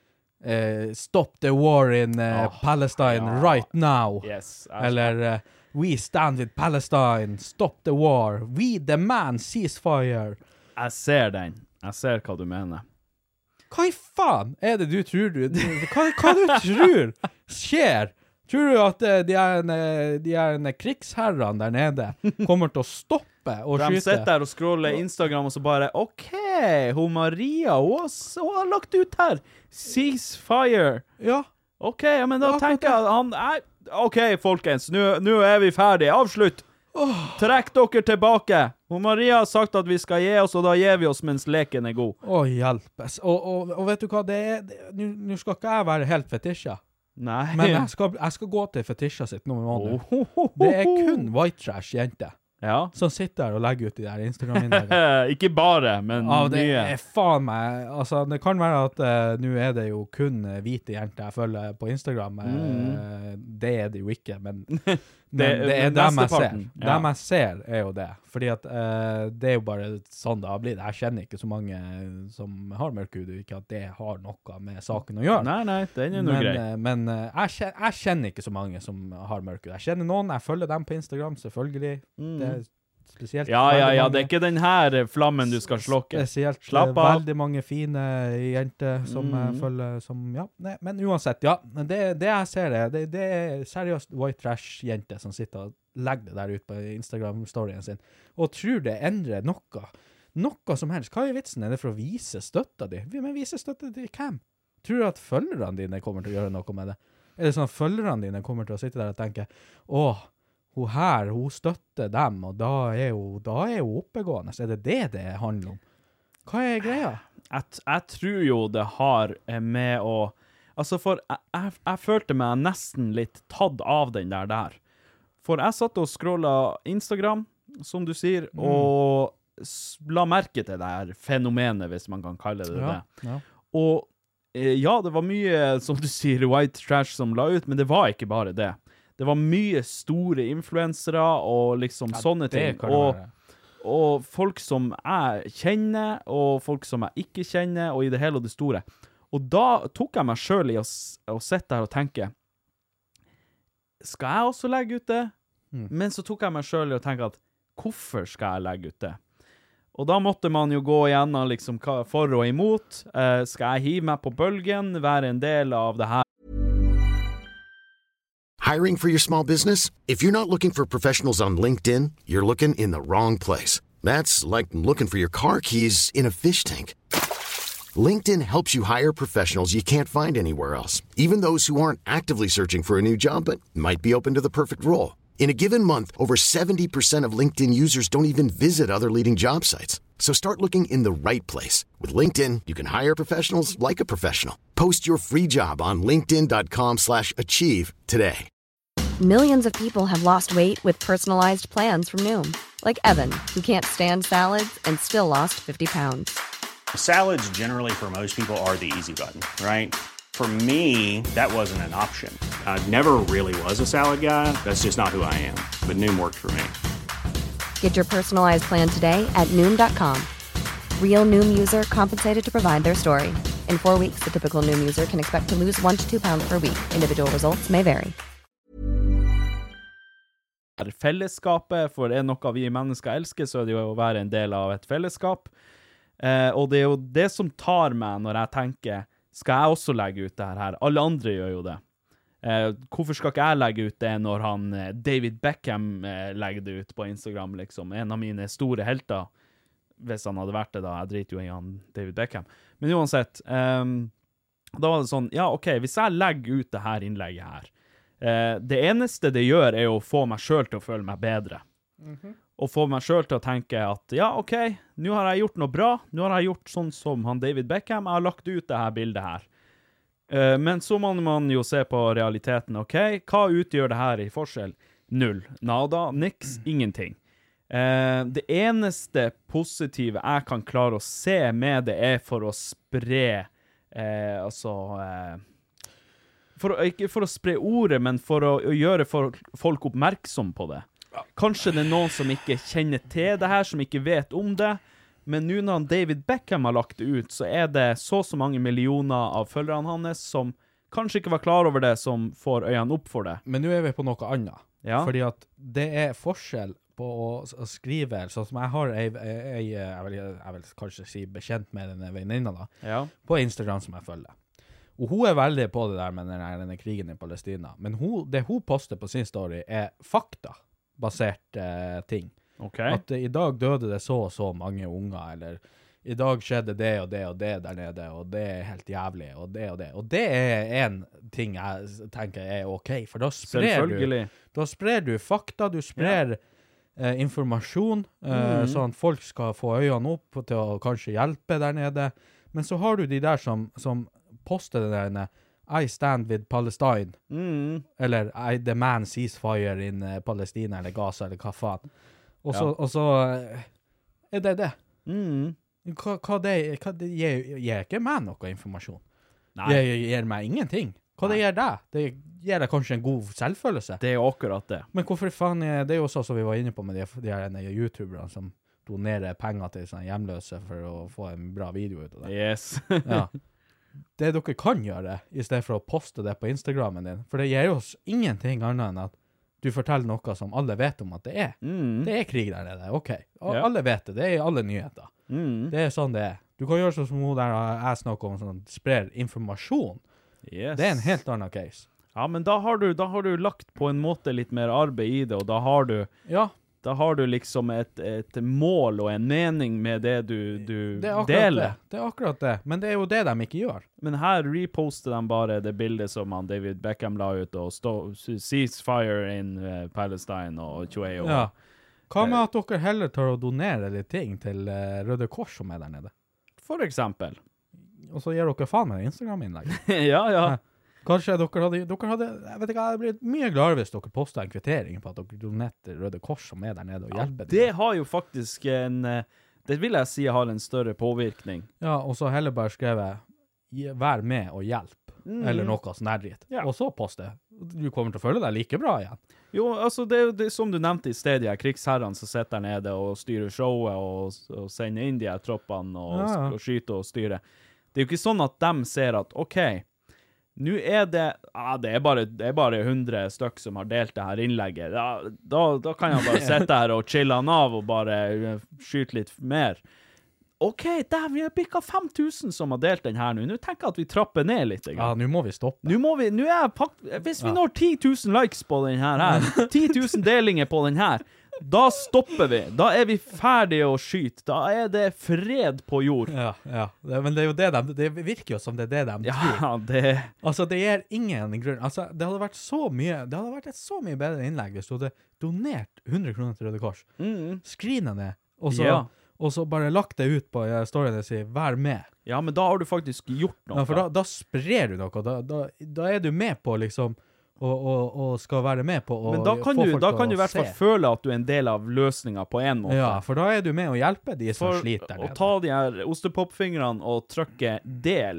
uh, Stop the war in uh, oh, Palestine ja. right now. Yes, eller uh, We stand with Palestine, stop the war, we demand ceasefire. Jeg ser den. Jeg ser hva du mener. Hva i faen er det du tror du... Hva, hva du tror skjer? Tror du at uh, de er en, de er en krigsherrene der nede kommer til å stoppe og de skyte? De sitter der og scroller Instagram og så bare, ok, hun Maria, hun har, hun har lagt ut her, ceasefire. Ja. Ok, ja, men da ja, tenker jeg, han er, ok, folkens, nå er vi ferdige, avslutt. Oh. Trekk dere tilbake. Hun Maria har sagt at vi skal gi oss, og da gir vi oss mens leken er god. Å, oh, hjelpes. Og, og, og vet du hva, det er, nå skal ikke jeg være helt fetisja. Nei. Men jeg skal, jeg skal gå til fetisja sitt noen måneder. Oh, oh, oh, oh. Det er kun white trash jente. Ja. Som sitter der og legger ut de der Instagram-innleggene. Ikke bare, men ja, det mye. Er faen meg, altså det kan være at uh, nå er det jo kun uh, hvite jenter jeg følger på Instagram. Uh, mm. Det er det jo ikke, men, men det, det er dem jeg ser. Ja. Dem jeg ser er jo det. Fordi at uh, det er jo bare sånn det har blitt. Jeg kjenner ikke så mange som har mørkhud, ikke at det har noe med saken å gjøre. Nei, nei, den er noe grei. Uh, men uh, jeg, kjenner, jeg kjenner ikke så mange som har mørkhud. Jeg kjenner noen, jeg følger dem på Instagram, selvfølgelig. Mm. Det spesielt ja, ja, ja, det er ikke den her flammen du skal slokke. Spesielt Slapp av. Veldig mange fine jenter som mm. jeg følger som, ja, nei, men uansett, ja, det, det jeg ser det, det, det er seriøst white trash jenter som sitter og legger det der ut på Instagram-storyen sin, og tror det endrer noe, noe som helst. Hva er vitsen? Er det for å vise støtta di? Men vise støtta di hvem? Tror du at følgerne dine kommer til å gjøre noe med det? Er det sånn at følgerne dine kommer til å sitte der og tenke, åh, hun her, hun støtter dem, og da er hun, da er hun oppegående. Er det det det handler om? Hva er greia? Jeg, jeg tror jo det har med å... Altså, for jeg, jeg, jeg følte meg nesten litt tatt av den der der. For jeg satt og scrollet Instagram, som du sier, mm. og la merke til det her fenomenet, hvis man kan kalle det ja, det. Ja. Og ja, det var mye, som du sier, white trash som la ut, men det var ikke bare det. Det var mye store influensere og liksom ja, sånne ting. Og, og folk som jeg kjenner, og folk som jeg ikke kjenner, og i det hele og det store. Og da tok jeg meg selv i å, å sitte her og tenke, skal jeg også legge ut det? Mm. Men så tok jeg meg selv i å tenke at, hvorfor skal jeg legge ut det? Og da måtte man jo gå igjennom liksom, for og imot. Uh, skal jeg hive meg på bølgen, være en del av det her? Hiring for your small business? If you're not looking for professionals on LinkedIn, you're looking in the wrong place. That's like looking for your car keys in a fish tank. LinkedIn helps you hire professionals you can't find anywhere else, even those who aren't actively searching for a new job but might be open to the perfect role. In a given month, over seventy percent of LinkedIn users don't even visit other leading job sites. So start looking in the right place. With LinkedIn, you can hire professionals like a professional. Post your free job on linkedin.com slash achieve today. Millions of people have lost weight with personalized plans from Noom. Like Evan, who can't stand salads and still lost fifty pounds. Salads generally for most people are the easy button, right? For me, that wasn't an option. I never really was a salad guy. That's just not who I am. But Noom worked for me. Get your personalized plan today at Noom dot com. Real Noom user compensated to provide their story. In four weeks, the typical Noom user can expect to lose one to two pounds per week. Individual results may vary. fellesskapet, for er noe vi mennesker elsker, så er det jo å være en del av et fellesskap. Eh, og det er jo det som tar meg når jeg tenker, skal jeg også legge ut det her? Alle andre gjør jo det. Eh, hvorfor skal ikke jeg legge ut det når han eh, David Beckham eh, legger det ut på Instagram, liksom? En av mine store helter, hvis han hadde vært det da. Jeg driter jo i han David Beckham. Men uansett, eh, da var det sånn, ja, ok, hvis jeg legger ut det her innlegget her, Eh, det eneste det gjør er å få meg selv til å føle meg bedre. Mm-hmm. Og få meg selv til å tenke at, ja, ok, nå har jeg gjort noe bra. Nå har jeg gjort sånn som han David Beckham. Jeg har lagt ut det her bildet her. Eh, men så må man jo se på realiteten, ok? Hva utgjør det her i forskjell? Null. Nada, niks, ingenting. Eh, det eneste positive jeg kan klare å se med det er for å spre, eh, altså... Eh, For å, ikke for å spre ordet, men for å, å gjøre for, folk oppmerksom på det. Kanskje det er noen som ikke kjenner til det her, som ikke vet om det, men nå når David Beckham har lagt det ut, så er det så så mange millioner av følgerne hans som kanskje ikke var klar over det, som får øynene opp for det. Men nå er vi på noe annet. Ja. Fordi at det er forskjell på å, å skrive, sånn som jeg har ei, ei, jeg, vil, jeg vil kanskje si bekjent med denne venninna da, ja. På Instagram som jeg følger. Og hun er veldig på det der med denne, denne krigen i Palestina. Men hun, det hun poster på sin story er fakta-basert eh, ting. Okay. At eh, i dag døde det så og så mange unger, eller i dag skjedde det og det og det der nede, og det er helt jævlig, og det og det. Og det er en ting jeg tenker er ok, for da sprer du, da sprer du fakta, du sprer ja. eh, informasjon, eh, mm. sånn at folk skal få øynene opp til å kanskje hjelpe der nede. Men så har du de der som... som poste det der, I stand with Palestine, mm. eller I demand ceasefire in uh, Palestina, eller Gaza, eller hva faen. Og så, ja. og så er det det. Mm. Hva, hva det, hva det gir, gir ikke meg noe informasjon. Nei. Det gir meg ingenting. Hva Nei. Det gir deg? Det gir deg kanskje en god selvfølelse. Det er jo akkurat det. Men hvorfor faen, det er jo sånn som vi var inne på med de, de her YouTuberne som donerer penger til sånne hjemløse for å få en bra video ut av det. Yes. Ja. Det dere kan gjøre, i stedet for å poste det på Instagrammen din, for det gir oss ingenting annet enn at du forteller noe som alle vet om at det er. Mm. Det er krig der nede, ok. Ja. Alle vet det, det er i alle nyheter. Mm. Det er sånn det er. Du kan gjøre sånn som hun der jeg snakker om, sånn, sprer informasjon. Yes. Det er en helt annen case. Ja, men da har, du, da har du lagt på en måte litt mer arbeid i det, og da har du... Ja. Da har du liksom et, et mål og en mening med det du, du det deler. Det. det er akkurat det, men det er jo det de ikke gjør. Men her reposter de bare det bildet som han David Beckham la ut, og stå, ceasefire in uh, Palestine og tjoei. Og, ja. Hva med at dere heller tar og donerer litt ting til uh, Røde Kors som er der nede? For eksempel. Og så gir dere faen med Instagram-innlegg. ja, ja. Kanskje dere hadde, dere hadde, jeg vet ikke, jeg hadde blitt mye gladere hvis dere postet en kvittering på at dere donetter Røde Kors som er der nede og hjelper. Ja, det har jo faktisk en, det vil jeg si har en større påvirkning. Ja, og så heller bare skrevet, vær med og hjelp, mm. eller noe sånn der dritt. Ja. Og så poste. Du kommer til å føle deg like bra igjen. Jo, altså det er jo som du nevnte i stedet, jeg krigsherrene som sitter der nede og styrer showet og, og sender inn de her troppene og, ja, ja. og skyter og styrer. Det er jo ikke sånn at de ser at, ok, nå er det, ja, det er bare, det er bare hundre stykk som har delt det her innlegget. Da, da, da kan jeg bare sette her og chille han av og bare skyte litt mer. Ok, der, vi har bikket fem tusen som har delt den her nå. Nå tenker jeg at vi trapper ned litt. Ikke? Ja, nå må vi stoppe. Nå må vi, nå er jeg pakk, hvis vi ja. når ti tusen likes på den her, her ti tusen delinger på den her, da stopper vi. Da er vi ferdige å skyte. Da er det fred på jord. Ja, ja. Det, men det er jo det de, det virker jo som det er det de ja, tror. Det... Altså, det gir ingen grunn. Altså, det hadde vært så mye, det hadde vært et så mye bedre innlegg hvis du hadde donert hundre kroner til Røde Kors. Mm. Skrinet det, og så, ja. og så bare lagt det ut på storyen og si, vær med. Ja, men da har du faktisk gjort noe. Ja, for da, da sprer du noe. Da, da, da er du med på liksom... Og, og, og skal være med på å Men da kan få du, folk da kan du i hvert se. fall føle at du er en del av løsningen på en måte. Ja, for da er du med å hjelpe de som for sliter der. Å ta de her ostepopfingrene og trykke del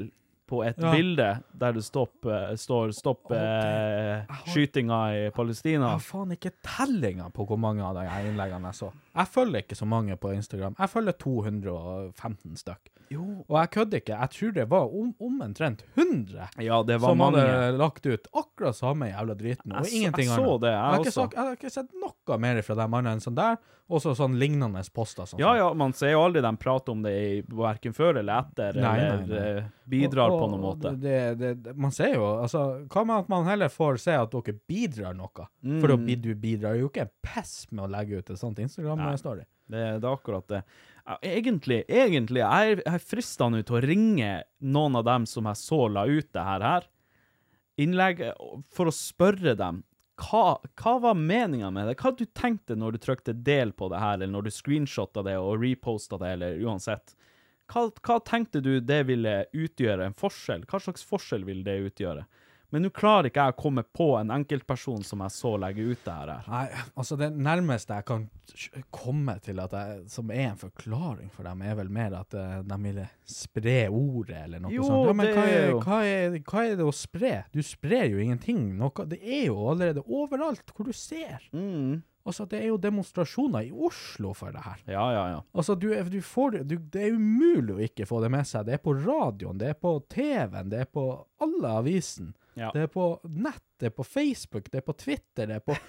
på et Ja. bilde der det stopp, eh, står stopp Å, det- eh, jeg har- skytinga i Palestina. Jeg har faen ikke tellinga på hvor mange av de her innleggene jeg så. Jeg følger ikke så mange på Instagram. Jeg følger to hundre og femten stykk. Jo. Og jeg kødder ikke. Jeg tror det var om, omtrent hundre Ja, det var som mange. hadde lagt ut akkurat samme jævla driten. Og Jeg så- ingenting jeg så annet. det, jeg jeg, har ikke også. sagt, jeg har ikke sett noe mer fra de andre enn sånn der, og så sånn lignende poster. Sånn Ja, ja, man ser jo aldri de prater om det i, hverken før eller etter, Nei, nei, eller nei. eh, bidrar Og- på noen og måte. Det, det, det, man ser jo, altså, hva med at man heller får se at dere bidrar noe? Mm. For å, bi- du bidrar jo ikke en pess med å legge ut et sånt Instagram-story. Det, det er akkurat det. Ja, Egentlig, egentlig, jeg er, jeg er fristet nå til å ringe noen av dem som jeg så la ut det her her, innlegg, for å spørre dem, hva, hva var meningen med det? Hva du tenkte når du trykte del på det her, eller når du screenshotet det og repostet det, eller uansett? Hva, hva tenkte du det ville utgjøre en forskjell? Hva slags forskjell ville det utgjøre? Men nå klarer ikke jeg å komme på en enkeltperson som jeg så legge ut det her. her. Nei, altså det nærmeste jeg kan komme til at jeg, som er en forklaring for dem, er vel mer at eh, de ville spre ordet eller noe Jo, sånt. Ja, men det hva er er, jo- hva, er, hva er det å spre? Du sprer jo ingenting. Noe, det er jo allerede overalt hvor du ser. Mm. Altså, det er jo demonstrasjoner i Oslo for det her. Ja, ja, ja. Altså, du, du får, du, det er umulig å ikke få det med seg. Det er på radioen, det er på T V-en, det er på alle avisen. Ja. Det er på nett, det er på Facebook, det er på Twitter, det er på,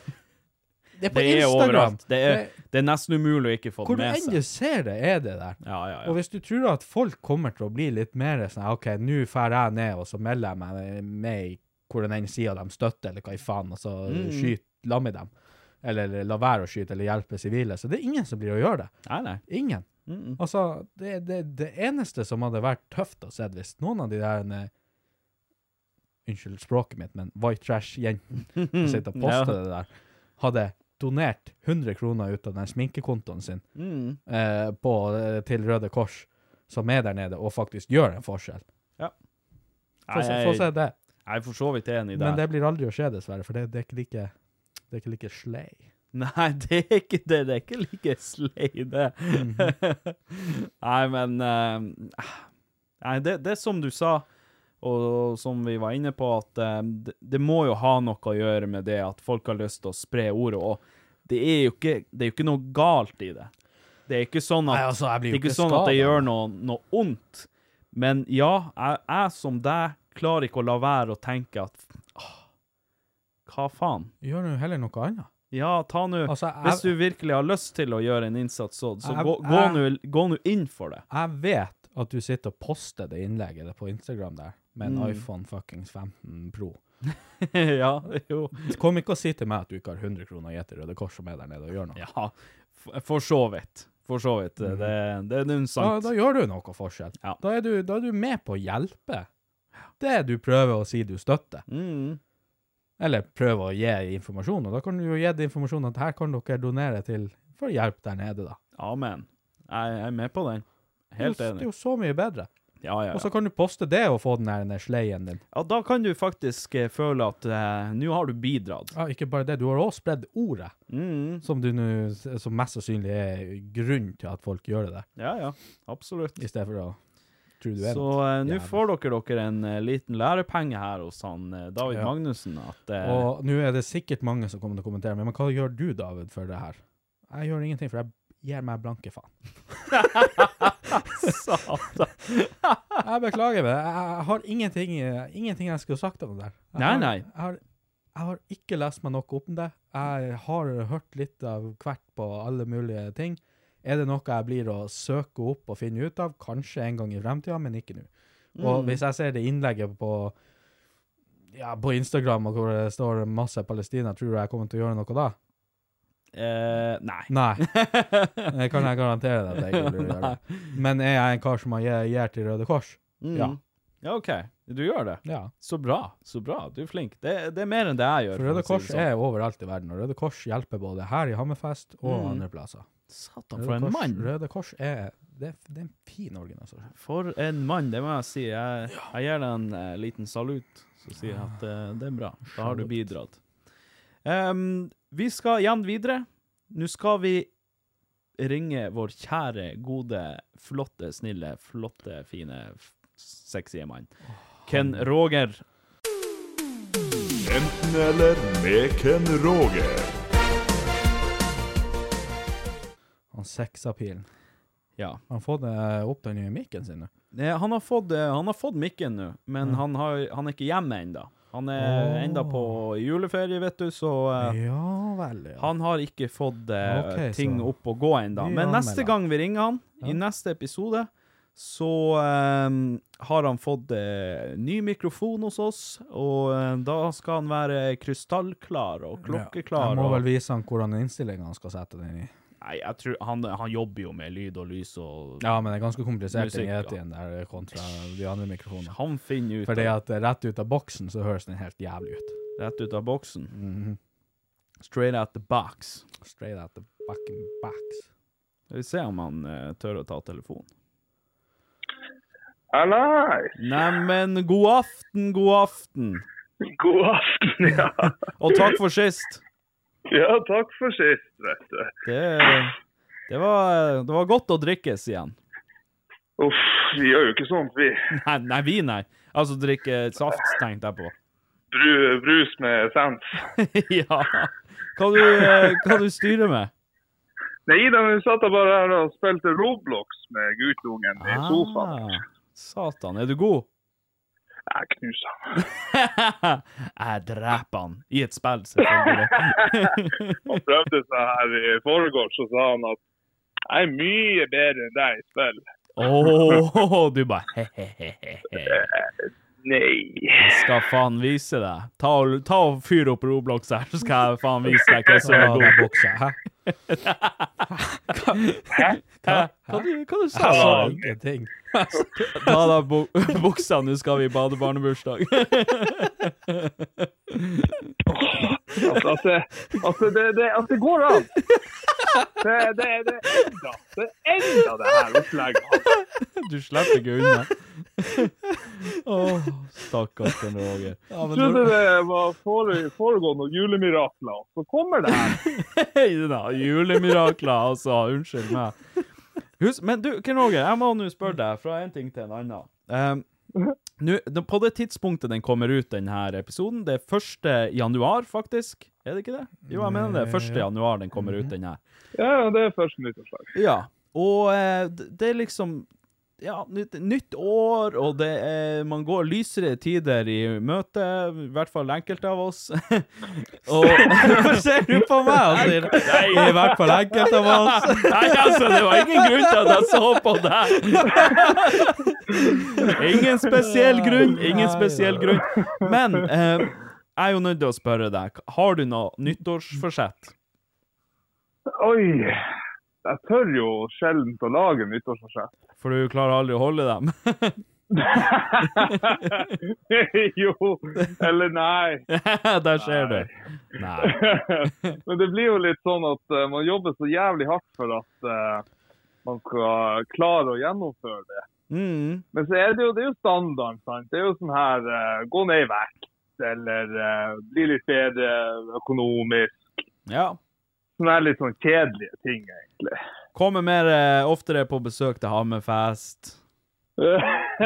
det er på Det er Instagram. overalt. Det er, det er nesten umulig å ikke få Hvor det du med enn seg. du ser det, er det der. Ja, ja, ja. Og hvis du tror at folk kommer til å bli litt mer sånn, ok, nå fer jeg ned, og så melder jeg meg med i hvor den ene siden de støtter, eller hva i faen, og så Mm. skyt la med dem. Eller la være å skyte, eller hjelpe sivile. Så det er ingen som blir å gjøre det. Nei, nei. Ingen. Mm. Altså, det, det, det eneste som hadde vært tøft å se, hvis noen av de der, eh, unnskyld språket mitt, men white trash-jenten som sitter og poster Ja. det der, hadde donert hundre kroner ut av den sminkekontoen sin Mm. eh, på, eh, til Røde Kors, som er der nede, og faktisk gjør en forskjell. Ja. Få se, Nei, få se det. Jeg er for så vidt enig der. Men det blir aldri å skje, dessverre, for det, det er ikke like, det er ikke like slay. Nei, det er ikke det. Det er ikke like slay, det. Nei, men eh, Nei, det, det er som du sa, og som vi var inne på, at eh, det, det må jo ha noe å gjøre med det at folk har lyst til å spre ordet, og det er jo ikke, det er jo ikke noe galt i det. Det er ikke sånn at, Nei, altså, jeg blir det jo er ikke ikke sånn at det skadet. gjør noe, noe ondt. Men ja, jeg, jeg som deg klarer ikke å la være å tenke at åh, hva faen? Gjør du heller noe annet? Ja, ta nå, Altså, jeg- hvis du virkelig har lyst til å gjøre en innsats, så, så Jeg- gå, gå jeg- nå gå nå inn for det. Jeg vet at du sitter og poster det innlegget på Instagram der, med en Mm. iPhone fuckings femten Pro. Ja, jo. Kom ikke og si til meg at du ikke har hundre kroner å gi til Røde Kors som er der nede og gjør noe. Ja, for, for så vidt. For så vidt. Det, det er noe Da, sant. da gjør du noe forskjell. Ja. Da, er du, da er du med på å hjelpe det du prøver å si du støtter. Mm. Eller prøver å gi informasjon, og da kan du jo gi det informasjon at her kan dere donere til for hjelp der nede da. Amen. Jeg, jeg er med på den. Helt det, er jo- enig. det er jo så mye bedre. Ja, ja, Og så ja. kan du poste det og få den der, den der sleien din. Ja, da kan du faktisk eh, føle at eh, nå har du bidratt. Ja, ikke bare det, du har også spredd ordet, Mm. som, du nu, som mest sannsynlig er grunn til at folk gjør det der, Ja, ja. Absolutt. i stedet for å tro du er Så noe. eh, nå Jævla. får dere dere en eh, liten lærepenge her hos han eh, David Ja. Magnussen. At, eh, Og nå er det sikkert mange som kommer til å kommentere, men hva gjør du, David, for det her? Jeg gjør ingenting, for jeg gir meg blanke faen. Satan. Jeg beklager meg. Jeg, jeg har ingenting, ingenting jeg skulle sagt om det der. Jeg Nei, har, nei. Jeg har, jeg har ikke lest meg noe opp om det. Jeg har hørt litt av hvert på alle mulige ting. Er det noe jeg blir å søke opp og finne ut av? Kanskje en gang i fremtiden, men ikke nå. Og Mm. hvis jeg ser det innlegget på, ja, på Instagram, og hvor det står masse Palestina, tror du jeg kommer til å gjøre noe da? Eh, nei. Nei. Det kan jeg garantere deg at jeg ikke vil gjøre det. Men er jeg en kar som gir, gir til Røde Kors? Mm. Ja. Ja, ok. Du gjør det. Ja. Så bra. Så bra. Du er flink. Det, det er mer enn det jeg gjør. For Røde å si Kors det sånn. er overalt i verden, og Røde Kors hjelper både her i Hammerfest og Mm. andre plasser. Satan, Røde for en Kors, mann. Røde Kors er, det, er- det er en fin organisasjon. For en mann, det må jeg si. Jeg, jeg gir deg en eh, liten salut, så sier jeg at eh, det er bra. Da har du Salut. bidratt. Em, vi skal igjen videre. Nå skal vi ringe vår kjære, gode, flotte, snille, flotte, fine, f- sexy mann. Ken Roger. Enten eller med Ken Roger. Han sexappealen. Ja. Han har fått uh, opp den nye mikken sin nu. Ja, han har fått, uh, han har fått mikken nu, men Mm. han, har, han er ikke hjemme enda. Han er Åh. enda på juleferie, vet du, så uh, Ja, vel, ja. han har ikke fått uh, Ok, ting så opp og gå enda. vi Men neste anmelder. gang vi ringer han, i neste episode, så um, har han fått uh, ny mikrofon hos oss, og uh, da skal han være krystallklar og klokkeklar. Jeg må og... vel vise han hvordan innstillingen han skal sette den i. Nei, jeg tror han, han jobber jo med lyd og lys og Ja, men det er ganske komplisert musikk, den ja. etien der kontra de andre mikrofonene. Han finner ut Fordi av- at rett ut av boksen så høres den helt jævlig ut. Rett ut av boksen. Mhm. Straight out the box. Straight out the fucking box. Skal vi se om han uh, tør å ta telefonen. Hallais! Neimen, god aften, god aften. God aften, ja. Og takk for sist. Ja, takk for sist, vet du. Det, det, var, det var godt å drikkes igjen. Uff, vi gjør jo ikke sånt, vi. Nei, nei, vi nei. Altså drikke saft, tenkte jeg på. Bru, brus med sans. Ja. Hva du, eh, hva du styrer med? Nei, da vi satt da bare her og spilte Roblox med guttungen i sofaen. Ah, satan, er du god? Jeg knuser han. Jeg dreper han. I et spill, selvfølgelig. Han prøvde seg her i foregårs, så sa han at jeg er mye bedre enn deg i spill. Åh, du bare hehehehe. Nei. Jeg skal faen vise deg. Ta og, ta og fyr opp Roblox her, så skal jeg faen vise deg hva som er god. Ja, boksa, hæ? Hæ? Hva, hva, du, hva du sa? sa ingenting. Ta da bu buksa, nå skal vi i badebarnebursdag. Altså, at det, altså det, det, at det går an. Det, det, det er enda, det er enda det her opplegget. Du slipper ikke unna. Åh, stakkars den Roger. Ja, jeg trodde det var fore, foregående julemirakler, så kommer det her. Hei da, julemirakler, altså, unnskyld meg. Husk, men du, Ken Roger, jeg må nå spørre deg fra en ting til en annen. Um, nu, på det tidspunktet den kommer ut, den her episoden, det er første januar faktisk, er det ikke det? Jo, jeg mener det er første januar den kommer ut, den her. Ja, det er første nyttårsdag. Ja, og uh, det, det er liksom, ja, nytt, nytt år, og det er, man går lysere tider i møte, i hvert fall enkelte av oss. Og hvorfor ser du på meg og sier det? I hvert fall enkelte av oss. Nei, altså, det var ingen grunn til at jeg så på deg. Ingen spesiell grunn, ingen spesiell grunn. Men eh, jeg er jo nødt til å spørre deg, har du noe nyttårsforsett? Oi, jeg tør jo sjelden å lage nyttårsforsett. For du klarer aldri å holde dem. Jo, eller nei. Der ser du. Nei. Men det blir jo litt sånn at uh, man jobber så jævlig hardt for at uh, man skal klare å gjennomføre det. Mm. Men så er det jo, det er jo standard, sant? Det er jo sånn her, uh, gå ned i vekt, eller uh, bli litt bedre økonomisk. Ja. Sånne er litt sånn kjedelige ting, egentlig. Kommer mer eh, oftere på besøk til Hammerfest. det,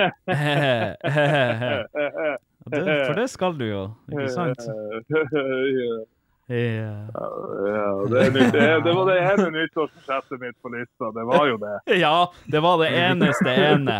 for det skal du jo, ikke sant? Ja, ja det, er nytt, det, det var det ene nyttårsforsettet mitt på lista, det var jo det. Ja, det var det eneste ene.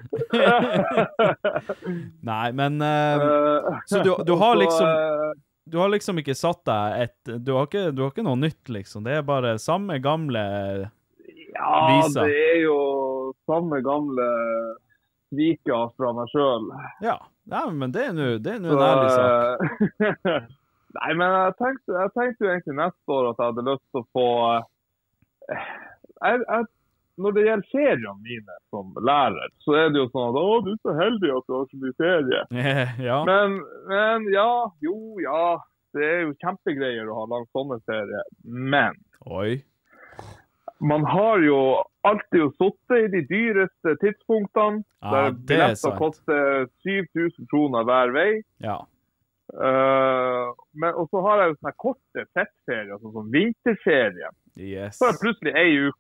Nei, men uh, så du, du har liksom du har liksom ikke satt deg et du har ikke, du har ikke noe nytt liksom, det er bare samme gamle ja, visa. Det er jo samme gamle svika fra meg selv. Ja, ja men det er nå det er nå en ærlig sak. Nei, men jeg tenkte, jeg tenkte jo egentlig neste år at jeg hadde lyst til å få jeg, jeg, når det gjelder feriene mine som lærer, så er det jo sånn at å, du er så heldig at du har så mye ferie. Ja. Men, men ja, jo, ja, det er jo kjempegreier å ha lang sommerferie, men Oi. Man har jo alltid jo suttet i de dyreste tidspunktene, ja, der billetter koster syv tusen kroner hver vei. Ja. Uh, men, og så har jeg jo sånne korte fettferier, sånn som vinterferie. Yes. Så er det plutselig ei uke.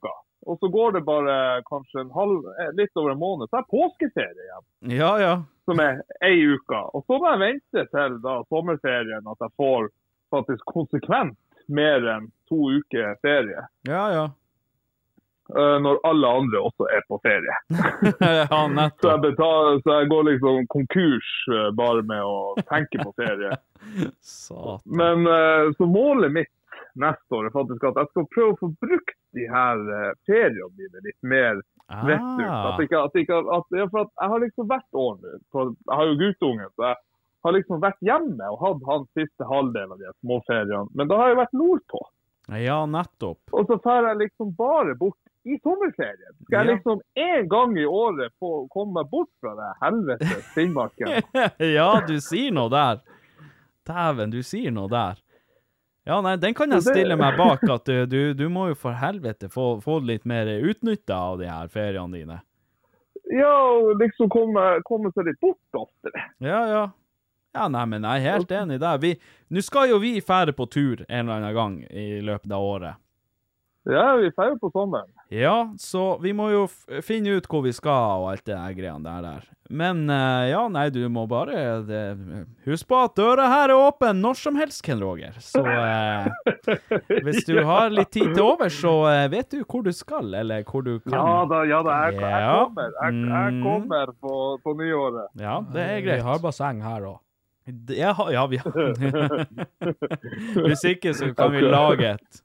og så går det bare kanskje en halv, litt over en måned, så er påskeferie igjen. Ja, ja. Som er ei uka. Og så må jeg vente til da sommerferien at jeg får faktisk konsekvent mer enn to uker ferie. Ja, ja. Uh, når alle andre også er på ferie. Ja, nettopp. Så jeg, betaler, så jeg går liksom konkurs uh, bare med å tenke på ferie. Satan. Men uh, så målet mitt neste år er faktisk at jeg skal prøve å få brukt de her uh, feriene mine litt mer ah. vettug. At ikke, at ikke, at, ja, for at jeg har liksom hvert år nå, jeg har jo guttungen, så jeg har liksom vært hjemme og hatt hans siste halvdel av de småferiene. Men da har jeg vært nordpå. Ja, nettopp. Og så fer jeg liksom bare bort i sommerferien. Skal jeg liksom en gang i året få komme meg bort fra det helvete Finnmarken? Ja, du sier noe der. Dæven, du sier noe der. Ja, nei, den kan jeg stille meg bak, at du, du, du må jo for helvete få, få litt mer utnyttet av de her feriene dine. Ja, og liksom komme, komme seg litt bort oftere. Ja, ja. Ja, nei, men jeg er helt enig der. Vi, nå skal jo vi fære på tur en eller annen gang i løpet av året. Ja, vi feirer på sommeren. Ja, så vi må jo f- finne ut hvor vi skal og alt det her greiene der der. Men uh, ja, nei, du må bare det, husk på at døra her er åpen når som helst, Ken Roger. Så uh, hvis du har litt tid til over, så uh, vet du hvor du skal, eller hvor du kan. Ja da, ja da, jeg, jeg ja. kommer. Jeg, jeg kommer på, på nyåret. Ja, det er greit. Vi har basseng her også. Ja, ja, vi har. Hvis ikke, så kan vi lage et.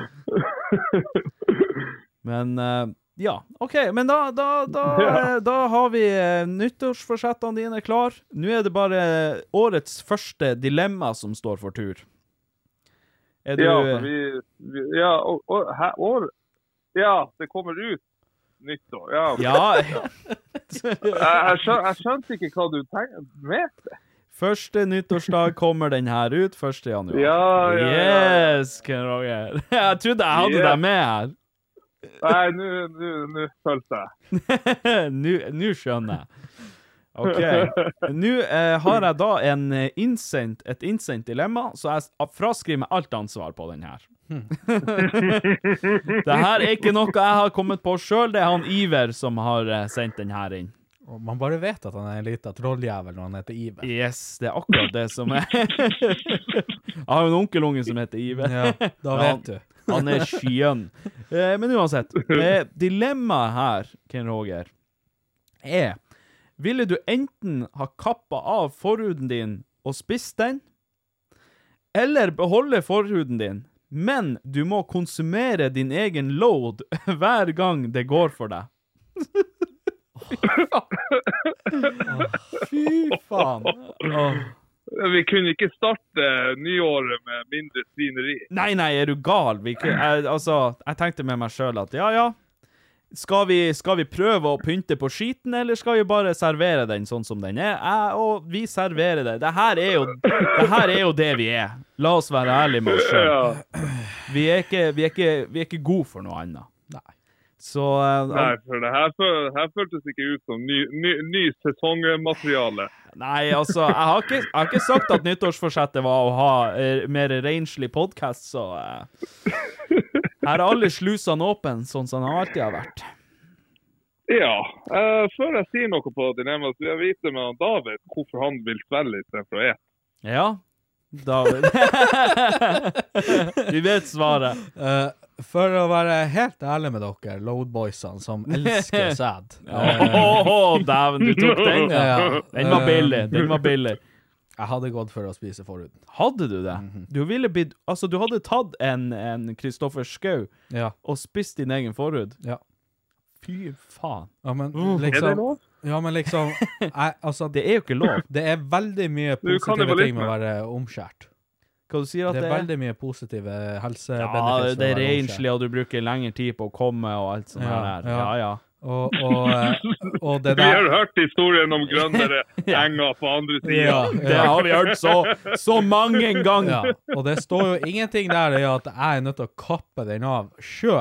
Men uh, ja, ok, men da, da, da, ja. da har vi uh, nyttårsforsettene dine klar. Nå er det bare årets første dilemma som står for tur. Er du... Ja, for vi, vi ja, og, og, her, år, ja, det kommer ut nyttår. Ja, ja. jeg, jeg, skjøn, jeg skjønte ikke hva du tenker med det. Første nyttårsdag kommer den her ut, første januar. Ja, ja, ja. Yes, Ken Roger. Jeg trodde jeg hadde yes. deg med her. Nei, nå følte jeg. Nå skjønner jeg. Ok. Nå eh, har jeg da en innsendt, et innsendt dilemma, så jeg fraskriver meg alt ansvar på den her. Det her er ikke noe jeg har kommet på selv, det er han Iver som har eh, sendt den her inn. Og man bare vet at han er en liten trolljævel når han heter Iver. Yes, det er akkurat det som er. Jeg har jo en onkelunge som heter Iver. Ja, da vet du. Han er skjønn. Eh, men uansett, eh, dilemmaet her, Ken Roger, er, ville du enten ha kappet av forhuden din og spist den, eller beholde forhuden din, men du må konsumere din egen load hver gang det går for deg? Fy faen. Åh. Vi kunne ikke starte nyåret med mindre svineri. Nei, nei, er du gal? Vi kunne, jeg, altså, jeg tenkte med meg selv at ja, ja, skal vi, skal vi prøve å pynte på skiten, eller skal vi bare servere den sånn som den er? Jeg, og vi serverer det. Det her er jo det, her er jo det vi er. La oss være ærlige med oss selv. Vi er ikke, vi er ikke, vi er ikke gode for noe annet. Nei. Så, uh, Nei, for det her, her føltes ikke ut som ny, ny, ny sesongmateriale. Nei, altså, jeg har, ikke, jeg har ikke sagt at nyttårsforsettet var å ha uh, mer renslig podcast, så uh, her er alle slusene åpne, sånn som det alltid har vært. Ja, uh, før jeg sier noe på dilemma, så vil jeg vite med David hvorfor han vil svelge i stedet for å ete. Ja, David. Vi vet svaret. Uh, For å være helt ærlig med dere, loadboysene som elsker sæd. Åh, oh, oh, dæven, du tok den, ja. ja. Den var billig, den var billig. Jeg hadde gått for å spise forhuden. Hadde du det? Mm-hmm. Du ville blitt, altså du hadde tatt en, en Kristoffer Schau ja. og spist din egen forhud? Ja. Fy faen. Ja, men liksom... Er det lov? Ja, men liksom... Jeg, altså, det er jo ikke lov. Det er veldig mye positive ting med å være omskjært. Hva du sier at det er det er? veldig mye positive helsebenefits. Ja, det er renslig, og du bruker lengre tid på å komme og alt sånt ja, der. Ja, ja. Og, og, og det der... Vi har hørt historien om grønnere enger på andre siden. Ja, det har vi hørt så, så mange ganger. Ja, og det står jo ingenting der i at jeg er nødt til å kappe den av selv.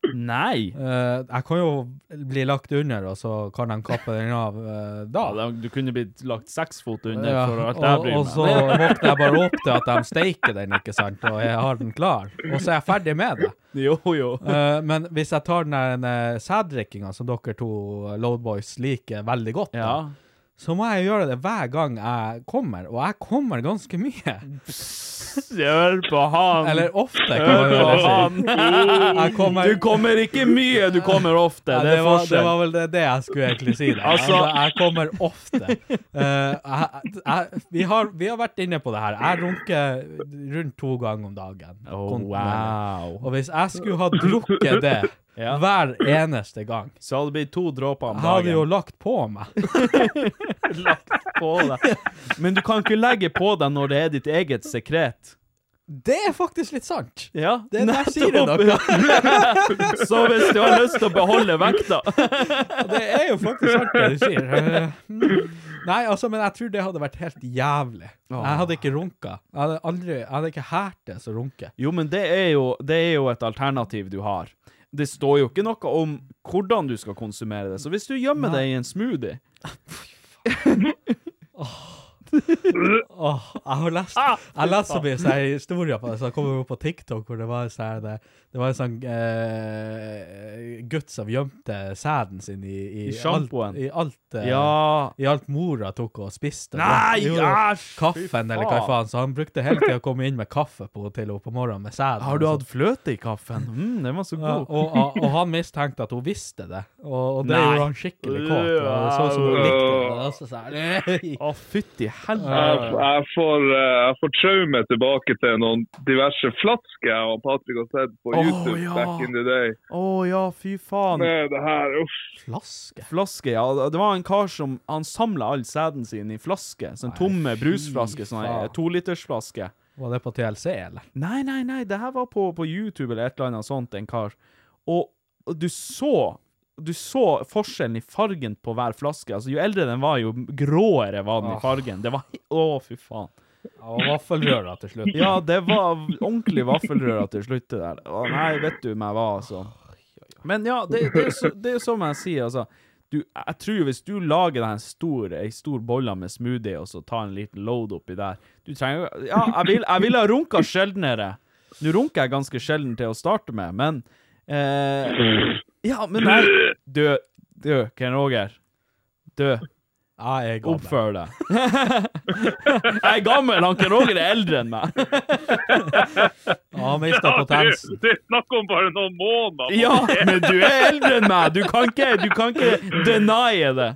Nei. Uh, jeg kan jo bli lagt under, og så kan de kappe den av uh, da. Ja, du kunne blitt lagt seks fot under ja, for alt og, jeg bryr meg. Og så våkner jeg bare opp til at de steiker den, ikke sant? Og jeg har den klar. Og så er jeg ferdig med det. Jo, jo. Uh, men hvis jeg tar den uh, sæddrikkinga som dere to Loadboys liker veldig godt, ja. da, så må jeg gjøre det hver gang jeg kommer, og jeg kommer ganske mye. Hør på han. Eller ofte, kan Hør man på jo han. Jeg kommer... Du kommer ikke mye, du kommer ofte. Ja, det, det, er var, forskjell. det var vel det, det jeg skulle egentlig si. Det. Altså... altså, jeg kommer ofte. Uh, jeg, jeg, vi, har, vi har vært inne på det her. Jeg runker rundt to ganger om dagen. Oh, wow. Og hvis jeg skulle ha drukket det ja. hver eneste gang, så hadde det blitt to dråper om dagen. Jeg hadde jo lagt på meg. Lagt på deg. Men du kan ikke legge på deg når det er ditt eget sekret. Det er faktisk litt sant. Ja, det der sier det noe. Så hvis du har lyst til å beholde vekta. Det er jo faktisk sant det du sier. Nei, altså, men jeg tror det hadde vært helt jævlig. Jeg hadde ikke runket. Jeg hadde aldri, jeg hadde ikke hært det så runke. Jo, men det er jo, det er jo et alternativ du har. Det står jo ikke noe om hvordan du skal konsumere det. Så hvis du gjemmer Nei. det i en smoothie... Åh... Oh, jeg har lest ah, jeg har lest så mye sånne historier på det, så jeg kommer på TikTok hvor det var sånn det, det var en sånn eh, gutt som gjemte sæden sin i, i, I shampooen i alt eh, ja. i alt mora tok og spiste nei, æsj, kaffen eller hva faen, så han brukte hele tiden å komme inn med kaffe på, til henne på morgenen med sæden. Har du hatt fløte i kaffen? Mm, den var så god. Ja, og, og, og han mistenkte at hun visste det, og, og det nei. gjorde han skikkelig kåt, og det så som hun likte det, og så sa han å fytti helvete. Jeg, jeg, får, jeg får traume tilbake til noen diverse flasker jeg og Patrick har sett på oh, YouTube ja. back in the day. Åh oh, ja, fy faen. Med det her, uff. Flaske? Flaske, ja. Det var en kar som, han samlet all sæden sin i flaske. Sånn nei, tomme brusflaske, sånn en to-litersflaske. Var det på T L C, eller? Nei, nei, nei. Det her var på, på YouTube eller et eller annet sånt, en kar. Og, og du så... Du så forskjellen i fargen på hver flaske. Altså, jo eldre den var, jo gråere var den oh. i fargen. Det var... Å, fy faen. Og vaffelrøra til slutt. Ja, det var ordentlig vaffelrøra til slutt det der. Å, nei, vet du meg hva, altså. Men ja, det, det, er, så, det er som jeg sier, altså. Du, jeg tror hvis du lager deg en stor, en stor bolle med smoothie, og så tar en liten load oppi der. Du trenger... Ja, jeg vil, jeg vil ha runket sjeldnere. Nå runker jeg ganske sjelden til å starte med, men... Eh, ja, men nei, dø, dø, Ken Roger, dø, ja, jeg er gammel. Oppfør deg. Jeg er gammel, han Ken Roger er eldre enn meg. Ja, han mistet potensen. Det, det snakker om bare noen måneder. Ja, men du er eldre enn meg, du kan ikke, du kan ikke deny det.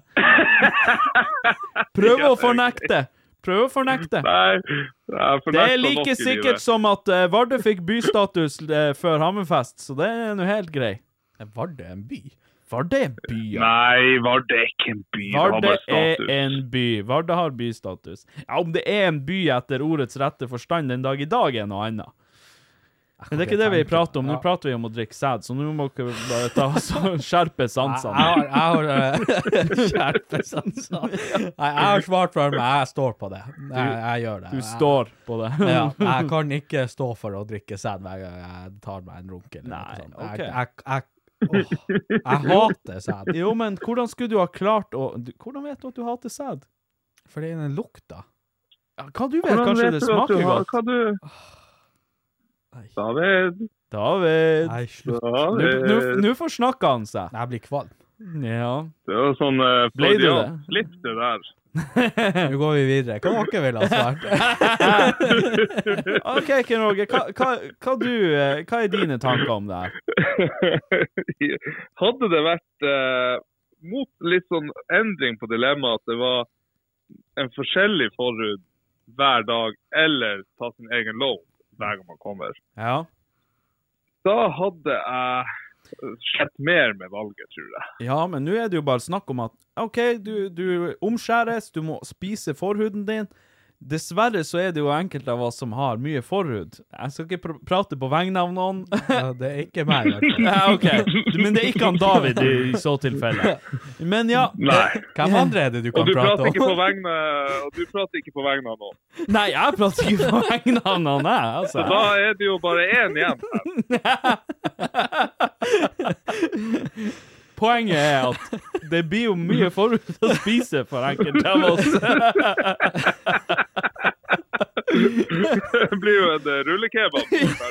Prøv å fornekte. Prøv å fornekte. Nei, det er like sikkert som at uh, Vardø fikk bystatus uh, før Hammerfest, så det er noe helt grei. Er Vardø en by? Vardø er en by, ja. Nei, Vardø er ikke en by. Vardø er en by. Vardø har bystatus. Ja, om det er en by etter ordets rette forstand den dag i dag er noe annet. Men det er ikke det vi prater om. Nå ja. prater vi om å drikke sæd, så nå må vi bare ta så skjerpe sansene. Jeg, jeg har, jeg har skjerpe sansene. Jeg, jeg har svart for meg, jeg står på det. Jeg, jeg gjør det. Du står på det. Ja, jeg kan ikke stå for å drikke sæd hver gang jeg tar meg en runk. Nei, ok. Jeg, jeg, jeg, oh, jeg hater sæd. Jo, men hvordan skulle du ha klart å... Hvordan vet du at du hater sæd? Fordi den lukter. Ja, hva du vet? Hvordan kanskje vet det smaker har, godt? Hva du... David. David. Nei, slutt. Nå får snakka han seg. Jeg blir kvalm. Ja. Det var sånn... Uh, Ble du det? Slipp det der. Nå går vi videre. Hva dere vil ha svart? Ok, Ken Roger. Hva, hva, hva, du, hva er dine tanker om det her? Hadde det vært uh, mot litt sånn endring på dilemma at det var en forskjellig forhud hver dag, eller ta sin egen lov hver gang man kommer. Ja. Da hadde jeg skjedd mer med valget, tror jeg. Ja, men nå er det jo bare snakk om at, ok, du, du omskjæres, du må spise forhuden din. Dessverre så er det jo enkelt av oss som har mye forhud. Jeg skal ikke pr prate på vegne av noen. Ja, det er ikke meg. Ja, ok. Men det er ikke han David i, i så tilfelle. Men ja. Nei. Hvem andre er det du kan og du prate om? Ikke på vegne, og du prater ikke på vegne av noen. Nei, jeg prater ikke på vegne av noen, jeg. Altså. Så da er det jo bare en igjen. Poenget er at det blir jo mye forut å spise for enkelt av oss. Det blir jo en rullekebab.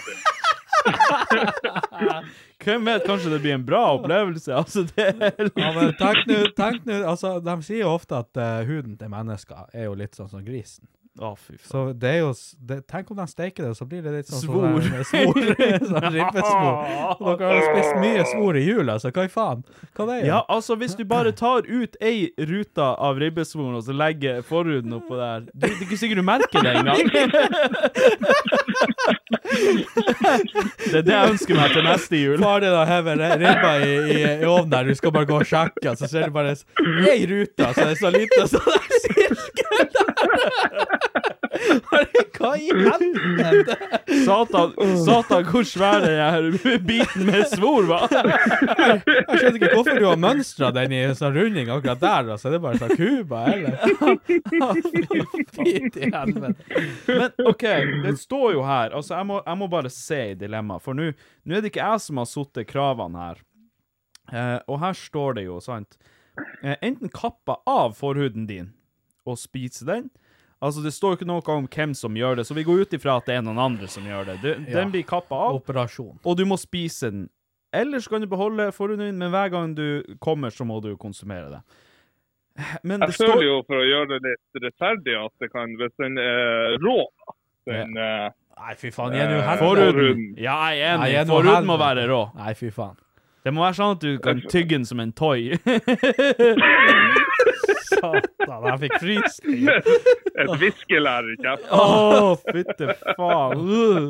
Hvem vet, kanskje det blir en bra opplevelse? Altså, det er... Ja, men tenk nu, tenk nu, altså, de sier jo ofte at uh, huden til mennesker er jo litt sånn som grisen. Å, fy faen. Så det er jo, det, tenk om de steker det, så blir det litt sånn svor. Sånn, svor, sånn ribbesvor. Og dere har jo spist mye svor i jula, så hva i faen? Hva det er? Ja, altså, hvis du bare tar ut ei ruta av ribbesvoren, og så legger forhuden oppå der, det, det er ikke sikkert du merker det engang. Det er det jeg ønsker meg til neste jul. Far det da hever ribba i, i, i ovnen der, du skal bare gå og sjekke, så ser du bare ei ruta, så det er så lite, så det er sirkel der. Hva i helvete? Satan, satan, hvor svær er jeg biten med svor, va? Jeg, jeg skjønner ikke hvorfor du har mønstret den i en sånn runding akkurat der, altså. Det er bare sånn Kuba, eller? Fint i helvete. Men, ok, det står jo her, altså, jeg må, jeg må bare se i dilemma, for nå nå er det ikke jeg som har suttet kravene her. Eh, og her står det jo, sant? Eh, enten kappa av forhuden din, og spise den. Altså, det står ikke noe om hvem som gjør det, så vi går ut ifra at det er noen andre som gjør det. Du, ja. Den blir kappa av, operasjon. Og du må spise den. Ellers kan du beholde forhuden din, men hver gang du kommer, så må du konsumere det. Men det jeg føler står... jo, for å gjøre det litt rettferdig, at det kan, hvis den er rå, den... Ja. Nei, fy faen, jeg er jo helvete. Forhuden. Ja, jeg er enig. Forhuden må være rå. Nei, fy faen. Det må være sånn at du kan tygge den som en toy. Satan, jeg fikk frysning. Et viskelær i kjeften. Åh, fytte faen.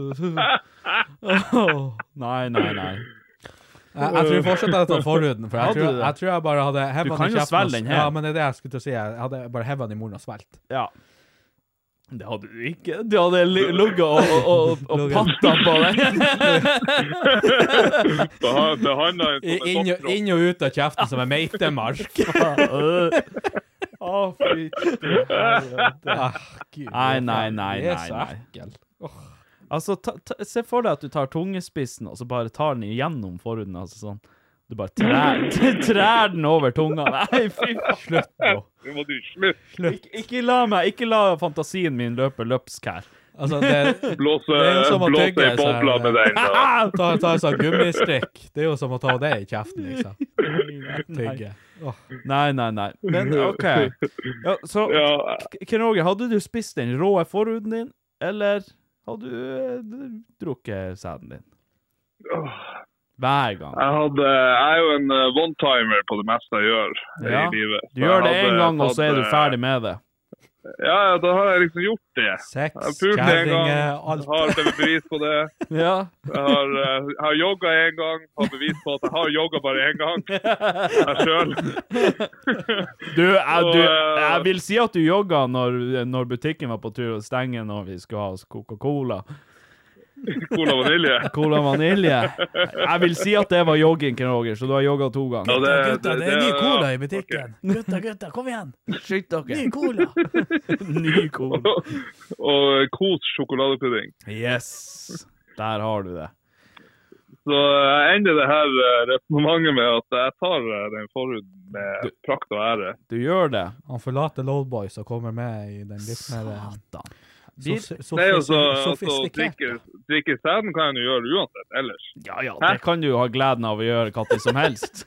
Oh, nei, nei, nei. Jeg, jeg tror fortsatt jeg tar forhuden, for jeg tror, jeg tror jeg bare hadde hevet du kan jo svelge den her. Ja, men det er det jeg skulle til å si. Jeg hadde bare hevet den i munnen og svelt. Ja. Det hadde du ikke. Du hadde lugget og, og, og, og patta på den. Det handler en inn, inn og ut av kjeften som en meitemark. Åh, fytte. Ah, nei, nei, nei, det er nei, så nei. ekkel. Oh. Altså, ta, ta, se for deg at du tar tungespissen, og så bare tar den igjennom forhuden, altså sånn. Du bare trær, trær den over tunga. Nei, fy faen. Slutt nå. Nå må du slutt. Ik ikke la meg, ikke la fantasien min løpe løpsk her. Altså, det, blåse, det er jo som å tygge i bobla med den. Ta, ta en sånn gummistrikk. Det er jo som å ta det i kjeften, liksom. Tygge. Oh. Nei, nei, nei. Men, ok. Ja, så, Ken Roger, hadde du spist den rå forhuden din, eller hadde du uh, drukket sæden din? Åh. Hver gang. Jeg, hadde, jeg er jo en uh, one-timer på det meste jeg gjør ja. i livet. Du gjør det en gang, og så er du ferdig med det. Ja, ja, da har jeg liksom gjort det. Sex, kjæringe, alt. Jeg har bevis på det. Ja. Jeg har, uh, jeg har jogget en gang, har bevis på at jeg har jogget bare en gang. Jeg selv. Du, jeg, du, jeg vil si at du jogget når, når butikken var på tur å stenge når vi skulle ha oss Coca-Cola. Cola vanilje. Cola vanilje. Jeg vil si at det var jogging, Ken Roger, så du har jogget to ganger. Ja, det, gutta, det, det er ny cola i butikken. Okay. Gutta, gutta, kom igjen. Skyt dere. Ny cola. Ny cola. Og, og Kos sjokoladepudding. Yes. Der har du det. Så jeg ender det her resonemanget med at jeg tar den forhuden med du, prakt og ære. Du gjør det. Han forlater Loadboys og kommer med i den litt mer... Satan. Så, så, det er jo så, så drikke, drikke sæden kan jeg jo gjøre uansett ellers. Ja, ja, det Hæ? Kan du jo ha gleden av å gjøre hva som helst.